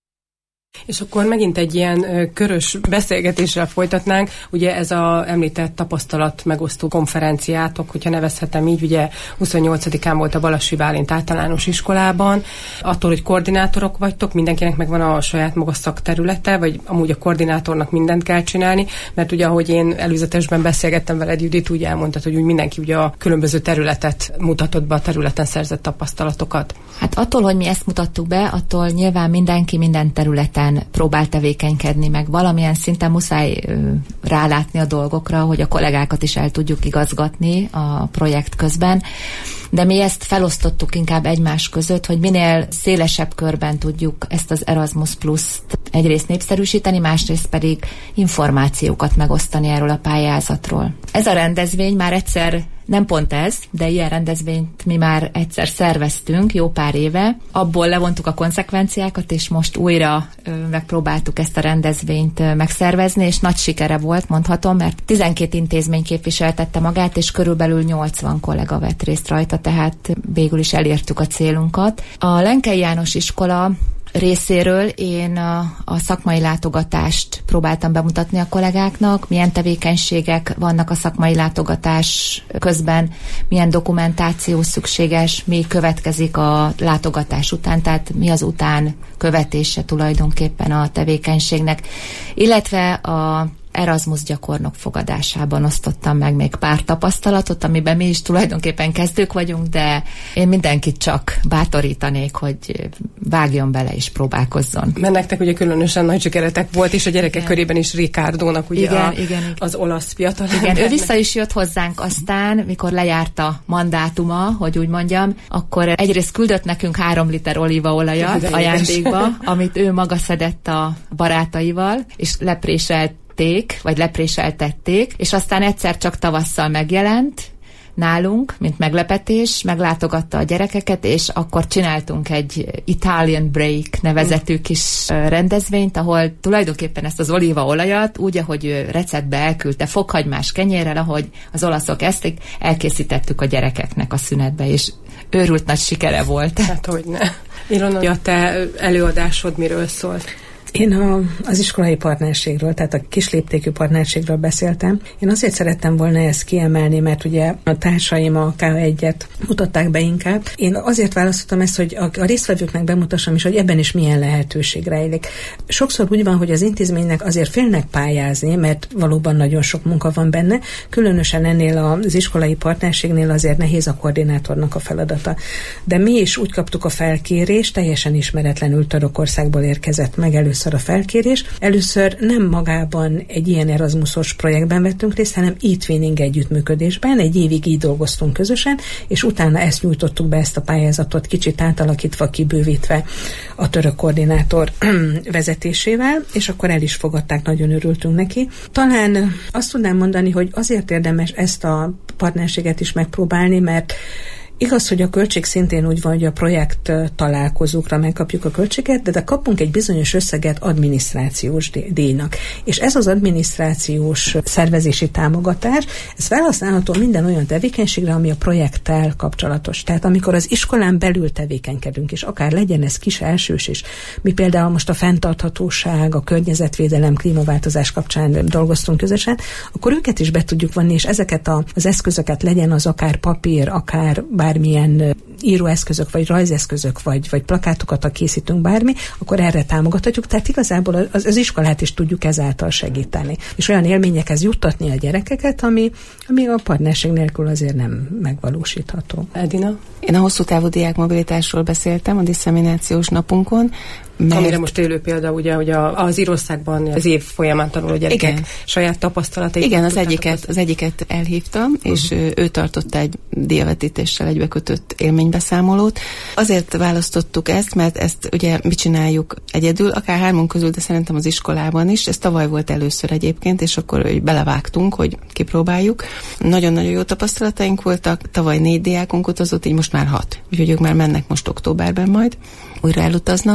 És akkor megint egy ilyen körös beszélgetéssel folytatnánk, ugye ez a említett tapasztalat megosztó konferenciátok, hogyha nevezhetem így, ugye 28-án volt a Balassi Bálint általános iskolában. Attól, hogy koordinátorok vagytok, mindenkinek megvan a saját maga szakterülete, vagy amúgy a koordinátornak mindent kell csinálni, mert ugye ahogy én előzetesben beszélgettem veled, Judit, úgy elmondtad, hogy úgy mindenki ugye a különböző területet mutatott be, a területen szerzett tapasztalatokat. Hát attól, hogy mi ezt mutattuk be, attól nyilván mindenki minden területen próbál tevékenykedni, meg valamilyen szinten muszáj rálátni a dolgokra, hogy a kollégákat is el tudjuk igazgatni a projekt közben. De mi ezt felosztottuk inkább egymás között, hogy minél szélesebb körben tudjuk ezt az Erasmus Plus-t egyrészt népszerűsíteni, másrészt pedig információkat megosztani erről a pályázatról. Ez a rendezvény már egyszer, nem pont ez, de ilyen rendezvényt mi már egyszer szerveztünk jó pár éve. Abból levontuk a konzekvenciákat, és most újra megpróbáltuk ezt a rendezvényt megszervezni, és nagy sikere volt, mondhatom, mert 12 intézmény képviseltette magát, és körülbelül 80 kollega vett részt rajta, tehát végül is elértük a célunkat. A Lenkei János iskola részéről én a szakmai látogatást próbáltam bemutatni a kollégáknak, milyen tevékenységek vannak a szakmai látogatás közben, milyen dokumentáció szükséges, mi következik a látogatás után, tehát mi az után követése tulajdonképpen a tevékenységnek, illetve a Erasmus gyakornok fogadásában osztottam meg még pár tapasztalatot, amiben mi is tulajdonképpen kezdők vagyunk, de én mindenkit csak bátorítanék, hogy vágjon bele és próbálkozzon. Mert nektek ugye különösen nagy sikeretek volt, és a gyerekek igen. körében is Ricardo-nak ugye igen. az olasz fiatal. Igen, ő vissza is jött hozzánk aztán, mikor lejárt a mandátuma, hogy úgy mondjam, akkor egyrészt küldött nekünk 3 liter olívaolajat ajándékba, amit ő maga szedett a barátaival, és lepréseltették, és aztán egyszer csak tavasszal megjelent nálunk, mint meglepetés, meglátogatta a gyerekeket, és akkor csináltunk egy Italian Break nevezetű kis rendezvényt, ahol tulajdonképpen ezt az olívaolajat, úgy, ahogy ő receptbe elküldte, fokhagymás kenyérrel, ahogy az olaszok esztik, elkészítettük a gyerekeknek a szünetbe, és őrült nagy sikere volt. Hát hogyne. Ilona, a te előadásod miről szólt? Én az iskolai partnerségről, tehát a kisléptékű partnerségről beszéltem. Én azért szerettem volna ezt kiemelni, mert ugye a társaim a K1-et mutatták be inkább. Én azért választottam ezt, hogy a résztvevőknek bemutassam is, hogy ebben is milyen lehetőség rejlik. Sokszor úgy van, hogy az intézménynek azért félnek pályázni, mert valóban nagyon sok munka van benne, különösen ennél az iskolai partnerségnél azért nehéz a koordinátornak a feladata. De mi is úgy kaptuk a felkérést, teljesen ismeretlenül Törökországból érkezett meg először a felkérés. Először nem magában egy ilyen Erasmusos projektben vettünk részt, hanem e-twinning együttműködésben. Egy évig így dolgoztunk közösen, és utána ezt nyújtottuk be, ezt a pályázatot kicsit átalakítva, kibővítve a török koordinátor vezetésével, és akkor el is fogadták, nagyon örültünk neki. Talán azt tudnám mondani, hogy azért érdemes ezt a partnerséget is megpróbálni, mert igaz, hogy a költség szintén úgy van, hogy a projekt találkozókra megkapjuk a költséget, de kapunk egy bizonyos összeget adminisztrációs díjnak. És ez az adminisztrációs szervezési támogatás, ez felhasználható minden olyan tevékenységre, ami a projekttel kapcsolatos. Tehát amikor az iskolán belül tevékenykedünk, és akár legyen ez kis elsős is, mi például most a fenntarthatóság, a környezetvédelem, klímaváltozás kapcsán dolgoztunk közösen, akkor őket is be tudjuk vonni, és ezeket az eszközöket, legyen az akár papír, akár bármilyen íróeszközök, vagy rajzeszközök, vagy plakátokat, ha készítünk bármi, akkor erre támogathatjuk, tehát igazából az iskolát is tudjuk ezáltal segíteni. És olyan élményekhez juttatni a gyerekeket, ami a partnerség nélkül azért nem megvalósítható. Edina? Én a hosszú távú diákmobilitásról beszéltem a disszeminációs napunkon, amire most élő példa, ugye, hogy az Írországban az év folyamán tanuló gyerekek igen. saját tapasztalatait. Igen, az egyiket elhívtam, és ő tartotta egy díjavetítéssel egybekötött élménybeszámolót. Azért választottuk ezt, mert ezt ugye mi csináljuk egyedül, akár 3 közül, de szerintem az iskolában is. Ez tavaly volt először egyébként, és akkor belevágtunk, hogy kipróbáljuk. Nagyon-nagyon jó tapasztalataink voltak. Tavaly 4 diákunk utazott, így most már 6. Úgyhogy ők már mennek most októberben majd. Újra elutaznak.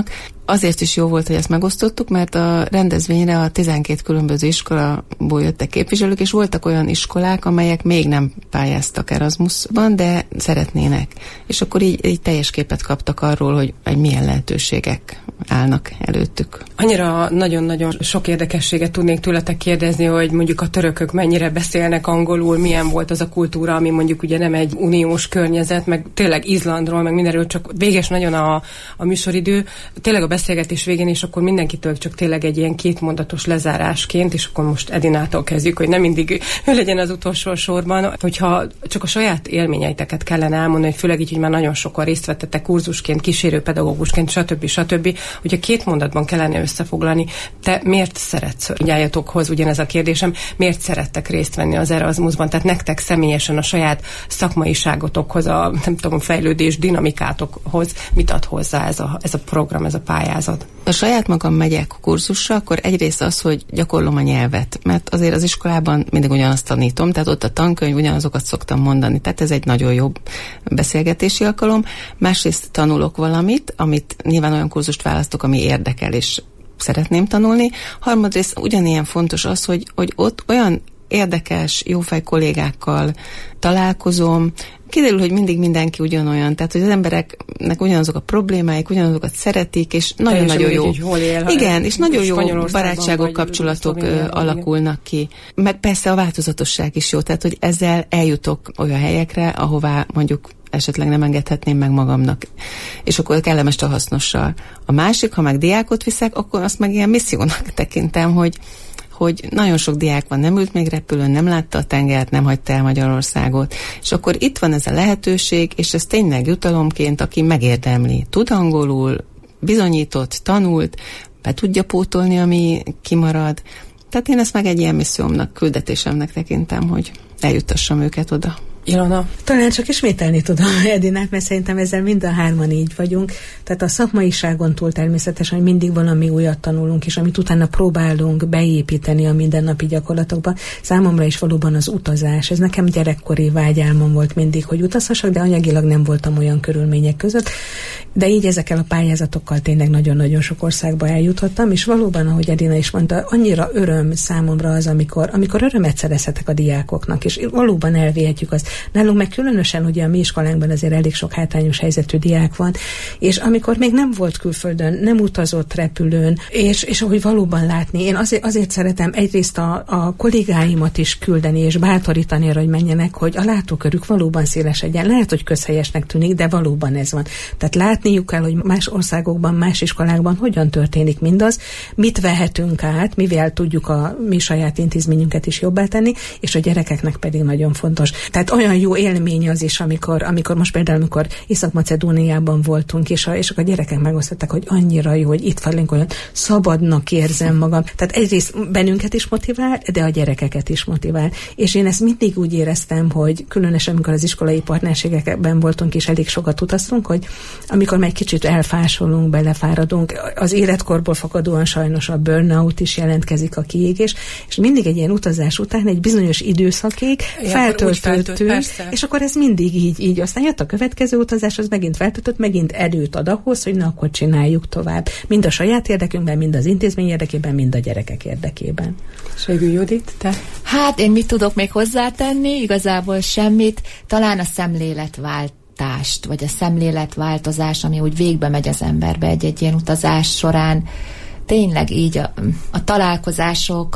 azért is jó volt, hogy ezt megosztottuk, mert a rendezvényre a 12 különböző iskolaból jöttek képviselők, és voltak olyan iskolák, amelyek még nem pályáztak Erasmusban, de szeretnének. És akkor így teljes képet kaptak arról, hogy milyen lehetőségek állnak előttük. Annyira nagyon-nagyon sok érdekességet tudnék tőletek kérdezni, hogy mondjuk a törökök mennyire beszélnek angolul, milyen volt az a kultúra, ami mondjuk ugye nem egy uniós környezet, meg tényleg Izlandról, meg mindenről, csak véges nagyon a műsoridő. Tényleg a beszélgetés végén, és akkor mindenkitől csak tényleg egy ilyen kétmondatos lezárásként, és akkor most Edinától kezdjük, hogy nem mindig ő legyen az utolsó sorban, hogyha csak a saját élményeiteket kellene elmondani, hogy főleg így, hogy már nagyon sokan részt vettetek kurzusként, kísérőpedagógusként, stb. Hogyha 2 mondatban kellene összefoglalni, te miért szeretsz? Mindjájatokhoz ugyanez a kérdésem, miért szerettek részt venni az Erasmusban? Tehát nektek személyesen a saját szakmaiságotokhoz, a nem tudom, fejlődés dinamikátokhoz mit ad hozzá ez a program, ez a pályázat? A saját magam megyek kurzusra, akkor egyrészt az, hogy gyakorlom a nyelvet, mert azért az iskolában mindig ugyanazt tanítom, tehát ott a tankönyv, ugyanazokat szoktam mondani, tehát ez egy nagyon jobb beszélgetési alkalom. Másrészt tanulok valamit, amit nyilván olyan kurzust választok, ami érdekel, és szeretném tanulni. Harmadrészt ugyanilyen fontos az, hogy ott olyan érdekes, jófej kollégákkal találkozom. Kiderül, hogy mindig mindenki ugyanolyan, tehát hogy az embereknek ugyanazok a problémáik, ugyanazokat szeretik, és nagyon-nagyon jó. Igen, és nagyon jó barátságok, kapcsolatok alakulnak ki. Meg persze a változatosság is jó, tehát hogy ezzel eljutok olyan helyekre, ahová mondjuk esetleg nem engedhetném meg magamnak. És akkor kellemes a hasznossal. A másik, ha meg diákot viszek, akkor azt meg ilyen missziónak tekintem, hogy nagyon sok diák van, nem ült még repülőn, nem látta a tengert, nem hagyta el Magyarországot. És akkor itt van ez a lehetőség, és ez tényleg jutalomként, aki megérdemli. Tud angolul, bizonyított, tanult, be tudja pótolni, ami kimarad. Tehát én ezt meg egy ilyen missziómnak, küldetésemnek tekintem, hogy eljuttassam őket oda. Ilona? Talán csak ismételni tudom Edinát, mert szerintem ezzel mind a hárman így vagyunk. Tehát a szakmaiságon túl természetesen, hogy mindig valami újat tanulunk, és amit utána próbálunk beépíteni a mindennapi gyakorlatokba. Számomra is valóban az utazás. Ez nekem gyerekkori vágyálmom volt mindig, hogy utazhassak, de anyagilag nem voltam olyan körülmények között. De így ezekkel a pályázatokkal tényleg nagyon-nagyon sok országba eljutottam, és valóban, ahogy Edina is mondta, annyira öröm számomra az, amikor örömet szerezhetek a diákoknak, és valóban elvihetjük azt. Nálunk meg különösen ugye a mi iskolánkban azért elég sok hátrányos helyzetű diák van, és amikor még nem volt külföldön, nem utazott repülőn, és ahogy valóban látni, én azért szeretem egyrészt a kollégáimat is küldeni, és bátorítani arra, hogy menjenek, hogy a látókörük valóban szélesedjen. Lehet, hogy közhelyesnek tűnik, de valóban ez van. Tehát látniuk kell, hogy más országokban, más iskolákban hogyan történik mindaz, mit vehetünk át, mivel tudjuk a mi saját intézményünket is jobbá tenni, és a gyerekeknek pedig nagyon fontos. Tehát olyan jó élmény az is, amikor most például, amikor Észak-Macedóniában voltunk, és a gyerekek megosztották, hogy annyira jó, hogy itt vagyunk, olyan szabadnak érzem magam. Tehát egyrészt bennünket is motivál, de a gyerekeket is motivál. És én ezt mindig úgy éreztem, hogy különösen, amikor az iskolai partnerségekben voltunk, és elég sokat utaztunk, hogy amikor már egy kicsit elfásolunk, belefáradunk, az életkorból fakadóan sajnos a burnout is jelentkezik, a kiégés, és mindig egy ilyen utazás után egy bizonyos időszakig feltöltődtünk, és akkor ez mindig így. Aztán jött a következő utazás, az megint feltöltött, megint erőt ad ahhoz, hogy na, akkor csináljuk tovább. Mind a saját érdekünkben, mind az intézmény érdekében, mind a gyerekek érdekében. És végül Judit, te? Hát én mit tudok még hozzátenni? Igazából semmit. Talán a szemléletváltást, vagy a szemléletváltozás, ami úgy végbe megy az emberbe egy ilyen utazás során. Tényleg így a találkozások,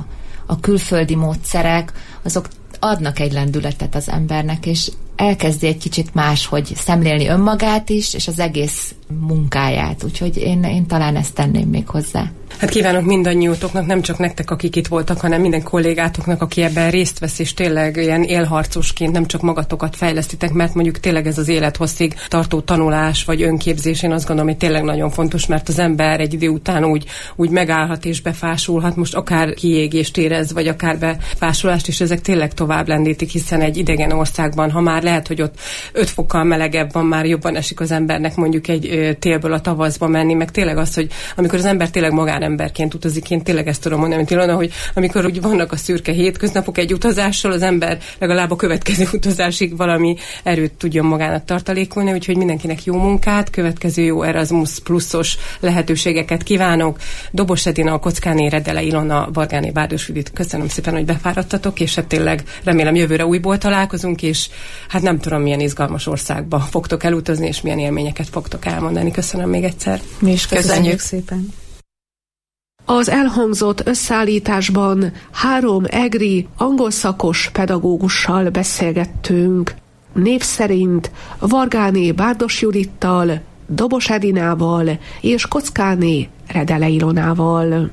a külföldi módszerek, azok adnak egy lendületet az embernek, és elkezdi egy kicsit máshogy szemlélni önmagát is, és az egész munkáját. Úgyhogy én talán ezt tenném még hozzá. Hát kívánok mindannyiótoknak, nem csak nektek, akik itt voltak, hanem minden kollégátoknak, aki ebben részt vesz, és tényleg ilyen élharcosként nem csak magatokat fejlesztitek, mert mondjuk tényleg ez az élethosszig tartó tanulás, vagy önképzés, én azt gondolom, hogy tényleg nagyon fontos, mert az ember egy idő után úgy megállhat és befásulhat, most akár kiégést érez, vagy akár befásulást, és ezek tényleg tovább lendítik, hiszen egy idegen országban, ha már lehet, hogy ott 5 fokkal melegebb van, már jobban esik az embernek mondjuk egy télből a tavaszba menni, meg tényleg az, hogy amikor az ember tényleg magának emberként utazik. Én tényleg ezt tudom mondani, mint Ilona, hogy amikor úgy vannak a szürke hétköznapok egy utazással, az ember legalább a következő utazásig valami erőt tudjon magának tartalékolni, úgyhogy mindenkinek jó munkát, következő jó Erasmus pluszos lehetőségeket kívánok. Dobos Edina, Kockáné Redele Ilona, Vargáné Bárdos Judit, köszönöm szépen, hogy befáradtatok, és hát tényleg remélem jövőre újból találkozunk, és hát nem tudom, milyen izgalmas országba fogtok elutazni, és milyen élményeket fogtok elmondani. Köszönöm még egyszer. Mi is köszönjük szépen. Az elhangzott összeállításban 3 egri angol szakos pedagógussal beszélgettünk. Név szerint Vargáné Bárdos Judittal, Dobos Edinával és Kockáné Redele Ilonával.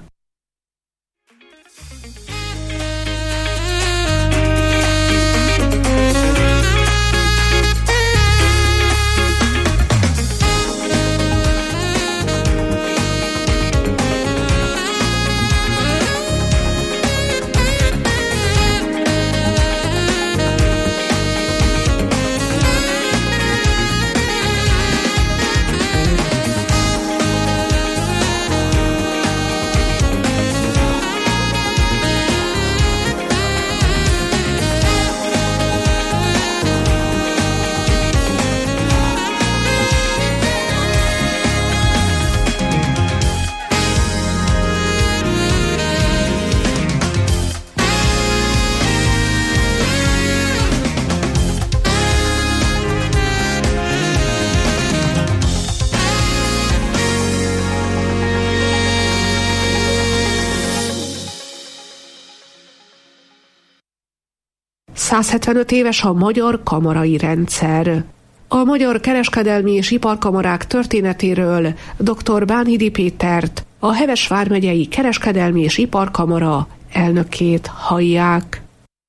...175 éves a magyar kamarai rendszer. A Magyar Kereskedelmi és Iparkamarák történetéről dr. Bánhidi Pétert, a Heves vármegyei Kereskedelmi és Iparkamara elnökét hallják.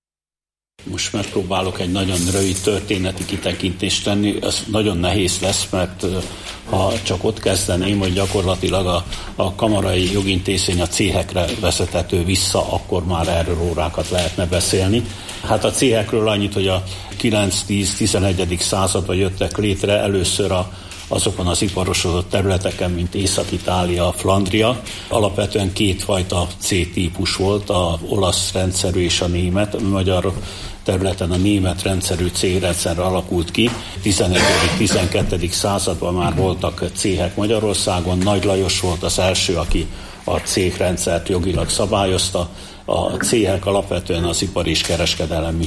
Most megpróbálok egy nagyon rövid történeti kitekintést tenni, ez nagyon nehéz lesz, mert ha csak ott kezdeném, hogy gyakorlatilag a kamarai jogintézmény a céhekre vezethető vissza, akkor már erről órákat lehetne beszélni. Hát a céhekről annyit, hogy a 9-10-11. században jöttek létre először azokon az iparosodott területeken, mint Észak-Itália, Flandria. Alapvetően 2 fajta C-típus volt, a olasz rendszerű és a német. A magyar területen a német rendszerű cégrendszer alakult ki. 11.-12. században már voltak céhek Magyarországon. Nagy Lajos volt az első, aki a cégrendszert jogilag szabályozta. A céhek alapvetően az ipari és kereskedelmi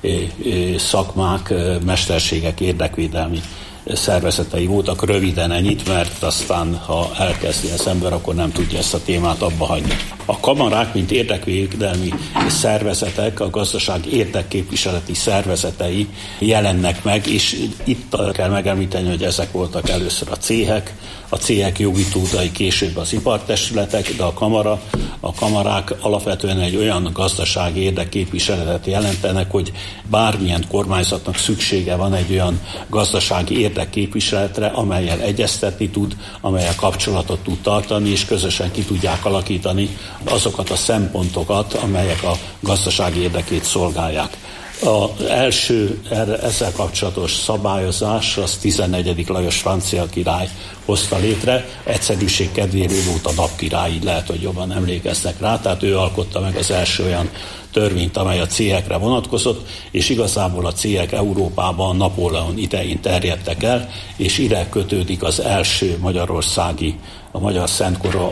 szakmák, mesterségek, érdekvédelmi szervezetei voltak. Röviden ennyit, mert aztán, ha elkezdi az ember, akkor nem tudja ezt a témát abba hagyni. A kamarák, mint érdekvédelmi szervezetek, a gazdaság érdekképviseleti szervezetei jelennek meg, és itt kell megemlíteni, hogy ezek voltak először a céhek jogi túlai, később az ipartestületek, de a kamarák alapvetően egy olyan gazdasági érdekképviseletet jelentenek, hogy bármilyen kormányzatnak szüksége van egy olyan gazdasági érdekképviseletre, amellyel egyeztetni tud, amellyel kapcsolatot tud tartani, és közösen ki tudják alakítani azokat a szempontokat, amelyek a gazdasági érdekét szolgálják. Az első ezzel kapcsolatos szabályozás az 14. Lajos francia király hozta létre. Egyszerűség kedvéért ő volt a napkirály, így lehet, hogy jobban emlékeznek rá, tehát ő alkotta meg az első olyan törvényt, amely a céhekre vonatkozott, és igazából a céhek Európában Napóleon idején terjedtek el, és ide kötődik az első magyarországi, a magyar szentkora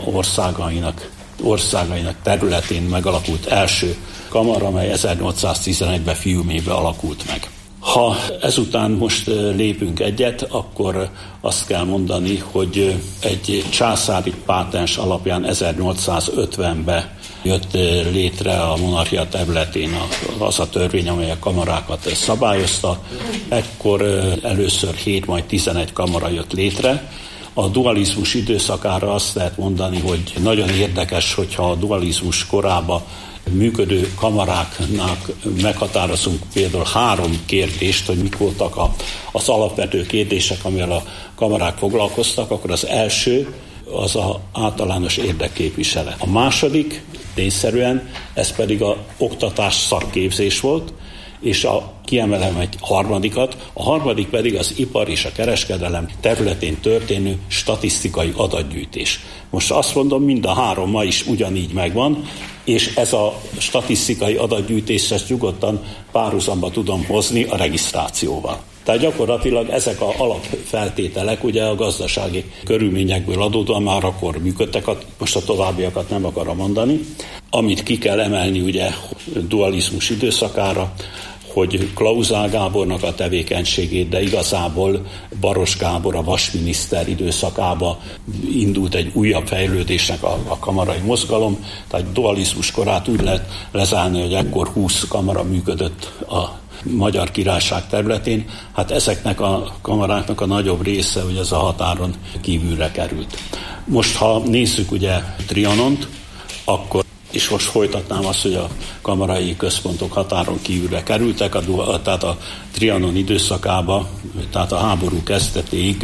országainak területén megalakult első kamara, amely 1811-ben Fiumébe alakult meg. Ha ezután most lépünk egyet, akkor azt kell mondani, hogy egy császári pátens alapján 1850-ben jött létre a monarchia területén az a törvény, amely a kamarákat szabályozta. Ekkor először 7, majd 11 kamara jött létre. A dualizmus időszakára azt lehet mondani, hogy nagyon érdekes, hogyha a dualizmus korában működő kamaráknak meghatározunk például 3 kérdést, hogy mik voltak az alapvető kérdések, amivel a kamarák foglalkoztak, akkor az első az az általános érdekképviselet. A második tényszerűen ez pedig az oktatás szakképzés volt, és kiemelem egy harmadikat, a harmadik pedig az ipar és a kereskedelem területén történő statisztikai adatgyűjtés. Most azt mondom, mind a három ma is ugyanígy megvan, és ez a statisztikai adatgyűjtés, ezt nyugodtan párhuzamba tudom hozni a regisztrációval. Tehát gyakorlatilag ezek az alapfeltételek ugye a gazdasági körülményekből adódóan már akkor működtek, most a továbbiakat nem akarom mondani. Amit ki kell emelni ugye dualizmus időszakára, hogy Klauzál Gábornak a tevékenységét, de igazából Baros Gábor, a vasminiszter időszakába indult egy újabb fejlődésnek a kamarai mozgalom, tehát dualizmus korát úgy lehet lezárni, hogy ekkor 20 kamara működött a Magyar Királyság területén, hát ezeknek a kamaráknak a nagyobb része ugye ez a határon kívülre került. Most, ha nézzük ugye Trianont, akkor és most folytatnám azt, hogy a kamarai központok határon kívülre kerültek, tehát a Trianon időszakában, tehát a háború kezdetéig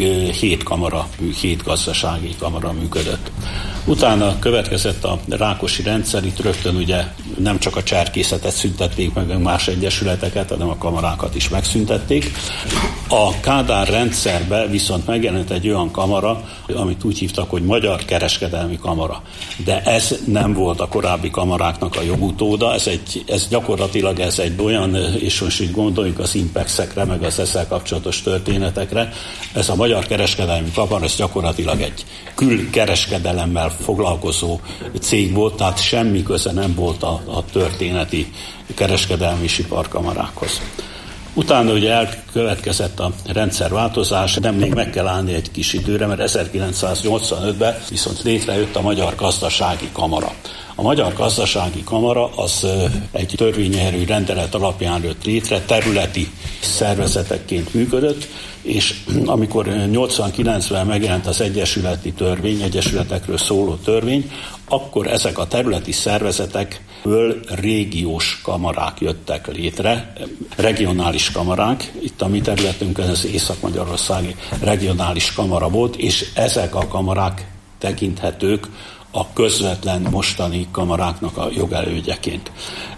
7 gazdasági kamara működött. Utána következett a Rákosi rendszer, itt rögtön ugye nem csak a cserkészetet szüntették meg más egyesületeket, hanem a kamarákat is megszüntették. A Kádár rendszerben viszont megjelent egy olyan kamara, amit úgy hívtak, hogy Magyar Kereskedelmi Kamara. De ez nem volt a korábbi kamaráknak a jogutóda, ez gyakorlatilag egy olyan, és most így gondoljuk az Impexekre, meg az ezzel kapcsolatos történetekre, ez a Magyar Kereskedelmi Kamara, ez gyakorlatilag egy külkereskedelemmel foglalkozó cég volt, tehát semmi köze nem volt a történeti kereskedelmi és iparkamarákhoz. Utána ugye elkövetkezett a rendszerváltozás, de még meg kell állni egy kis időre, mert 1985-ben viszont létrejött a Magyar Gazdasági Kamara. A Magyar Gazdasági Kamara az egy törvényerő rendelet alapján jött létre, területi szervezetekként működött, és amikor 89-ben megjelent az egyesületi törvény, egyesületekről szóló törvény, akkor ezek a területi szervezetekből régiós kamarák jöttek létre, regionális kamarák. Itt a mi területünkön az Észak-Magyarországi regionális kamara volt, és ezek a kamarák tekinthetők a közvetlen mostani kamaráknak a jogelődjeként.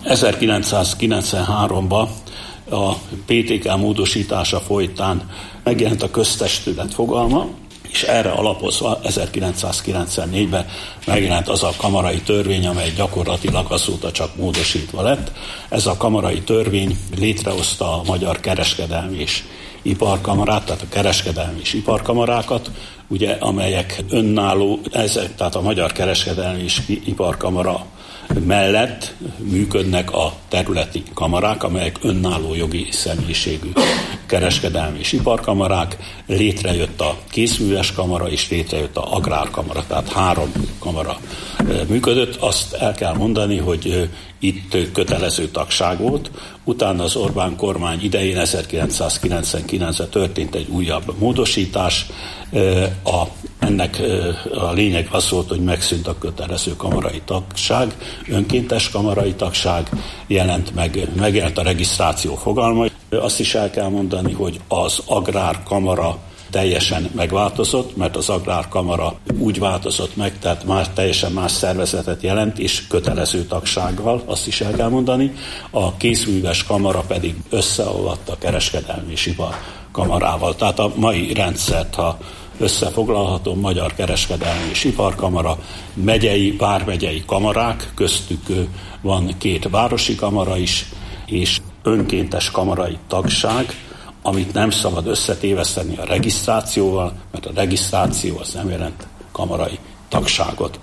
1993-ban a PTK módosítása folytán megjelent a köztestület fogalma, és erre alapozva 1994-ben megjelent az a kamarai törvény, amely gyakorlatilag azóta csak módosítva lett. Ez a kamarai törvény létrehozta a Magyar Kereskedelmi és Iparkamarát, tehát a kereskedelmi és iparkamarákat, ugye, amelyek önálló, tehát a Magyar Kereskedelmi és Iparkamara mellett működnek a területi kamarák, amelyek önálló jogi személyiségű kereskedelmi és iparkamarák. Létrejött a kézműves kamara és létrejött a agrárkamara, tehát 3 kamara működött. Azt el kell mondani, hogy itt kötelező tagság volt. Utána az Orbán kormány idején 1999-ben történt egy újabb módosítás. Ennek a lényeg az volt, hogy megszűnt a kötelező kamarai tagság, önkéntes kamarai tagság megjelent a regisztráció fogalma. Azt is el kell mondani, hogy az agrárkamara teljesen megváltozott, mert az agrárkamara úgy változott meg, tehát már teljesen más szervezetet jelent, és kötelező tagsággal, azt is el kell mondani. A kézműves kamara pedig összeolvadt a kereskedelmi és iparkamarával. Tehát a mai rendszert, ha összefoglalhatom, Magyar Kereskedelmi és Iparkamara, vármegyei kamarák, köztük van 2 városi kamara is, és önkéntes kamarai tagság, amit nem szabad összetéveszteni a regisztrációval, mert a regisztráció az nem jelent kamarai tagságot.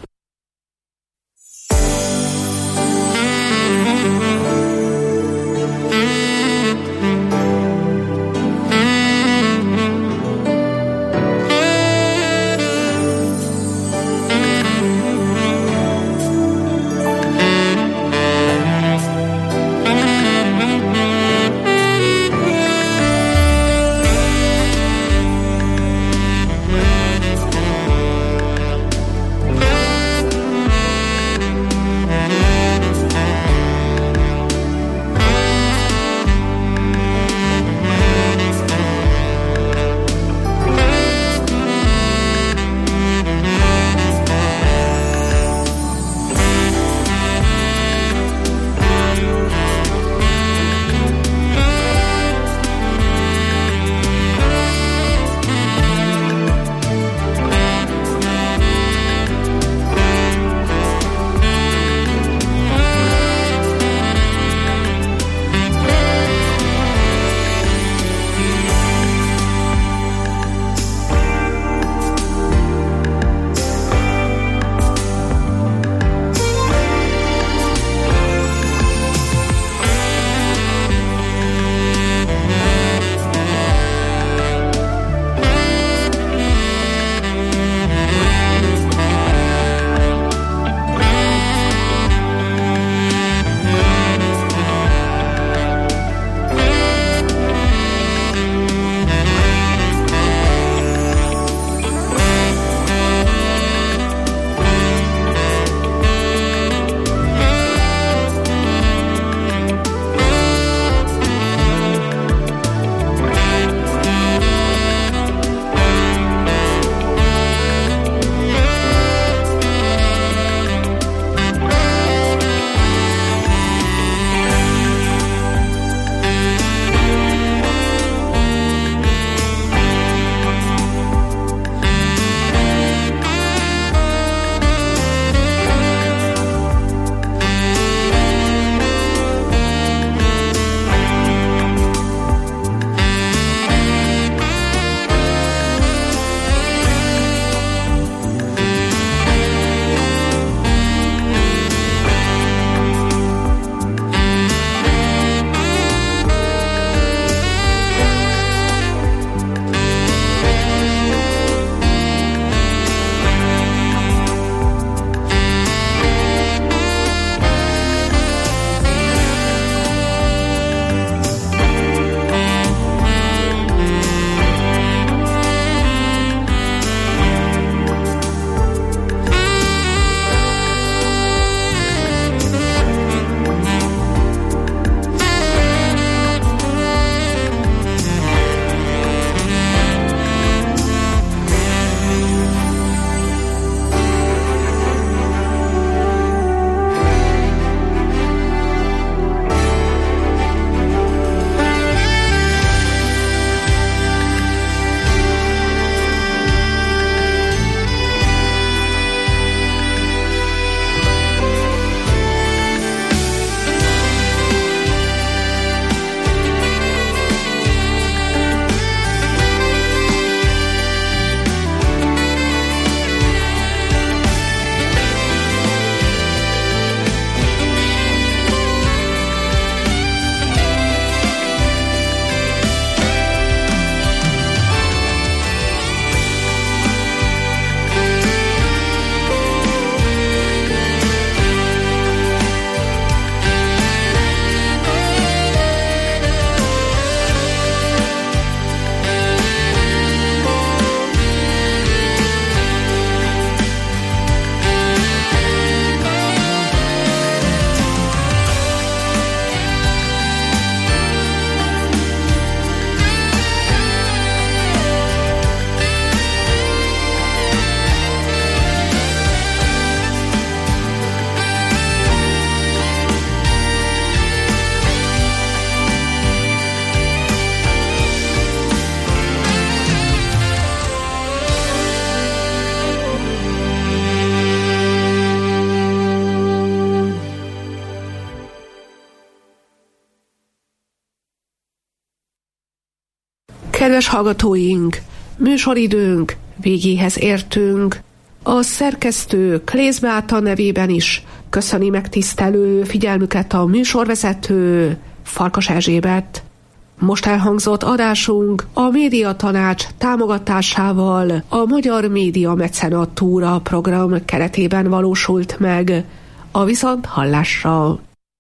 Kedves hallgatóink, műsoridőnk végéhez értünk. A szerkesztő Klész Beáta nevében is köszöni megtisztelő figyelmüket a műsorvezető Farkas Erzsébet. Most elhangzott adásunk a Médiatanács támogatásával a Magyar Média Mecenatúra program keretében valósult meg. A viszonthallásra!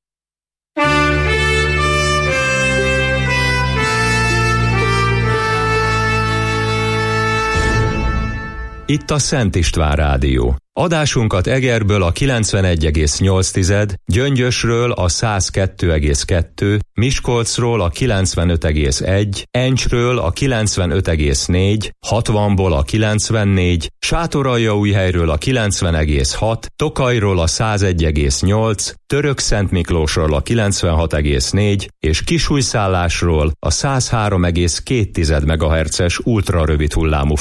Itt a Szent István Rádió. Adásunkat Egerből a 91,8, Gyöngyösről a 102,2, Miskolcról a 95,1, Encsről a 95,4, 60-ból a 94, Sátoraljaújhelyről a 90,6, Tokajról a 101,8, Törökszentmiklósról a 96,4 és Kisújszállásról a 103,2 MHz-es ultrarövid hullámú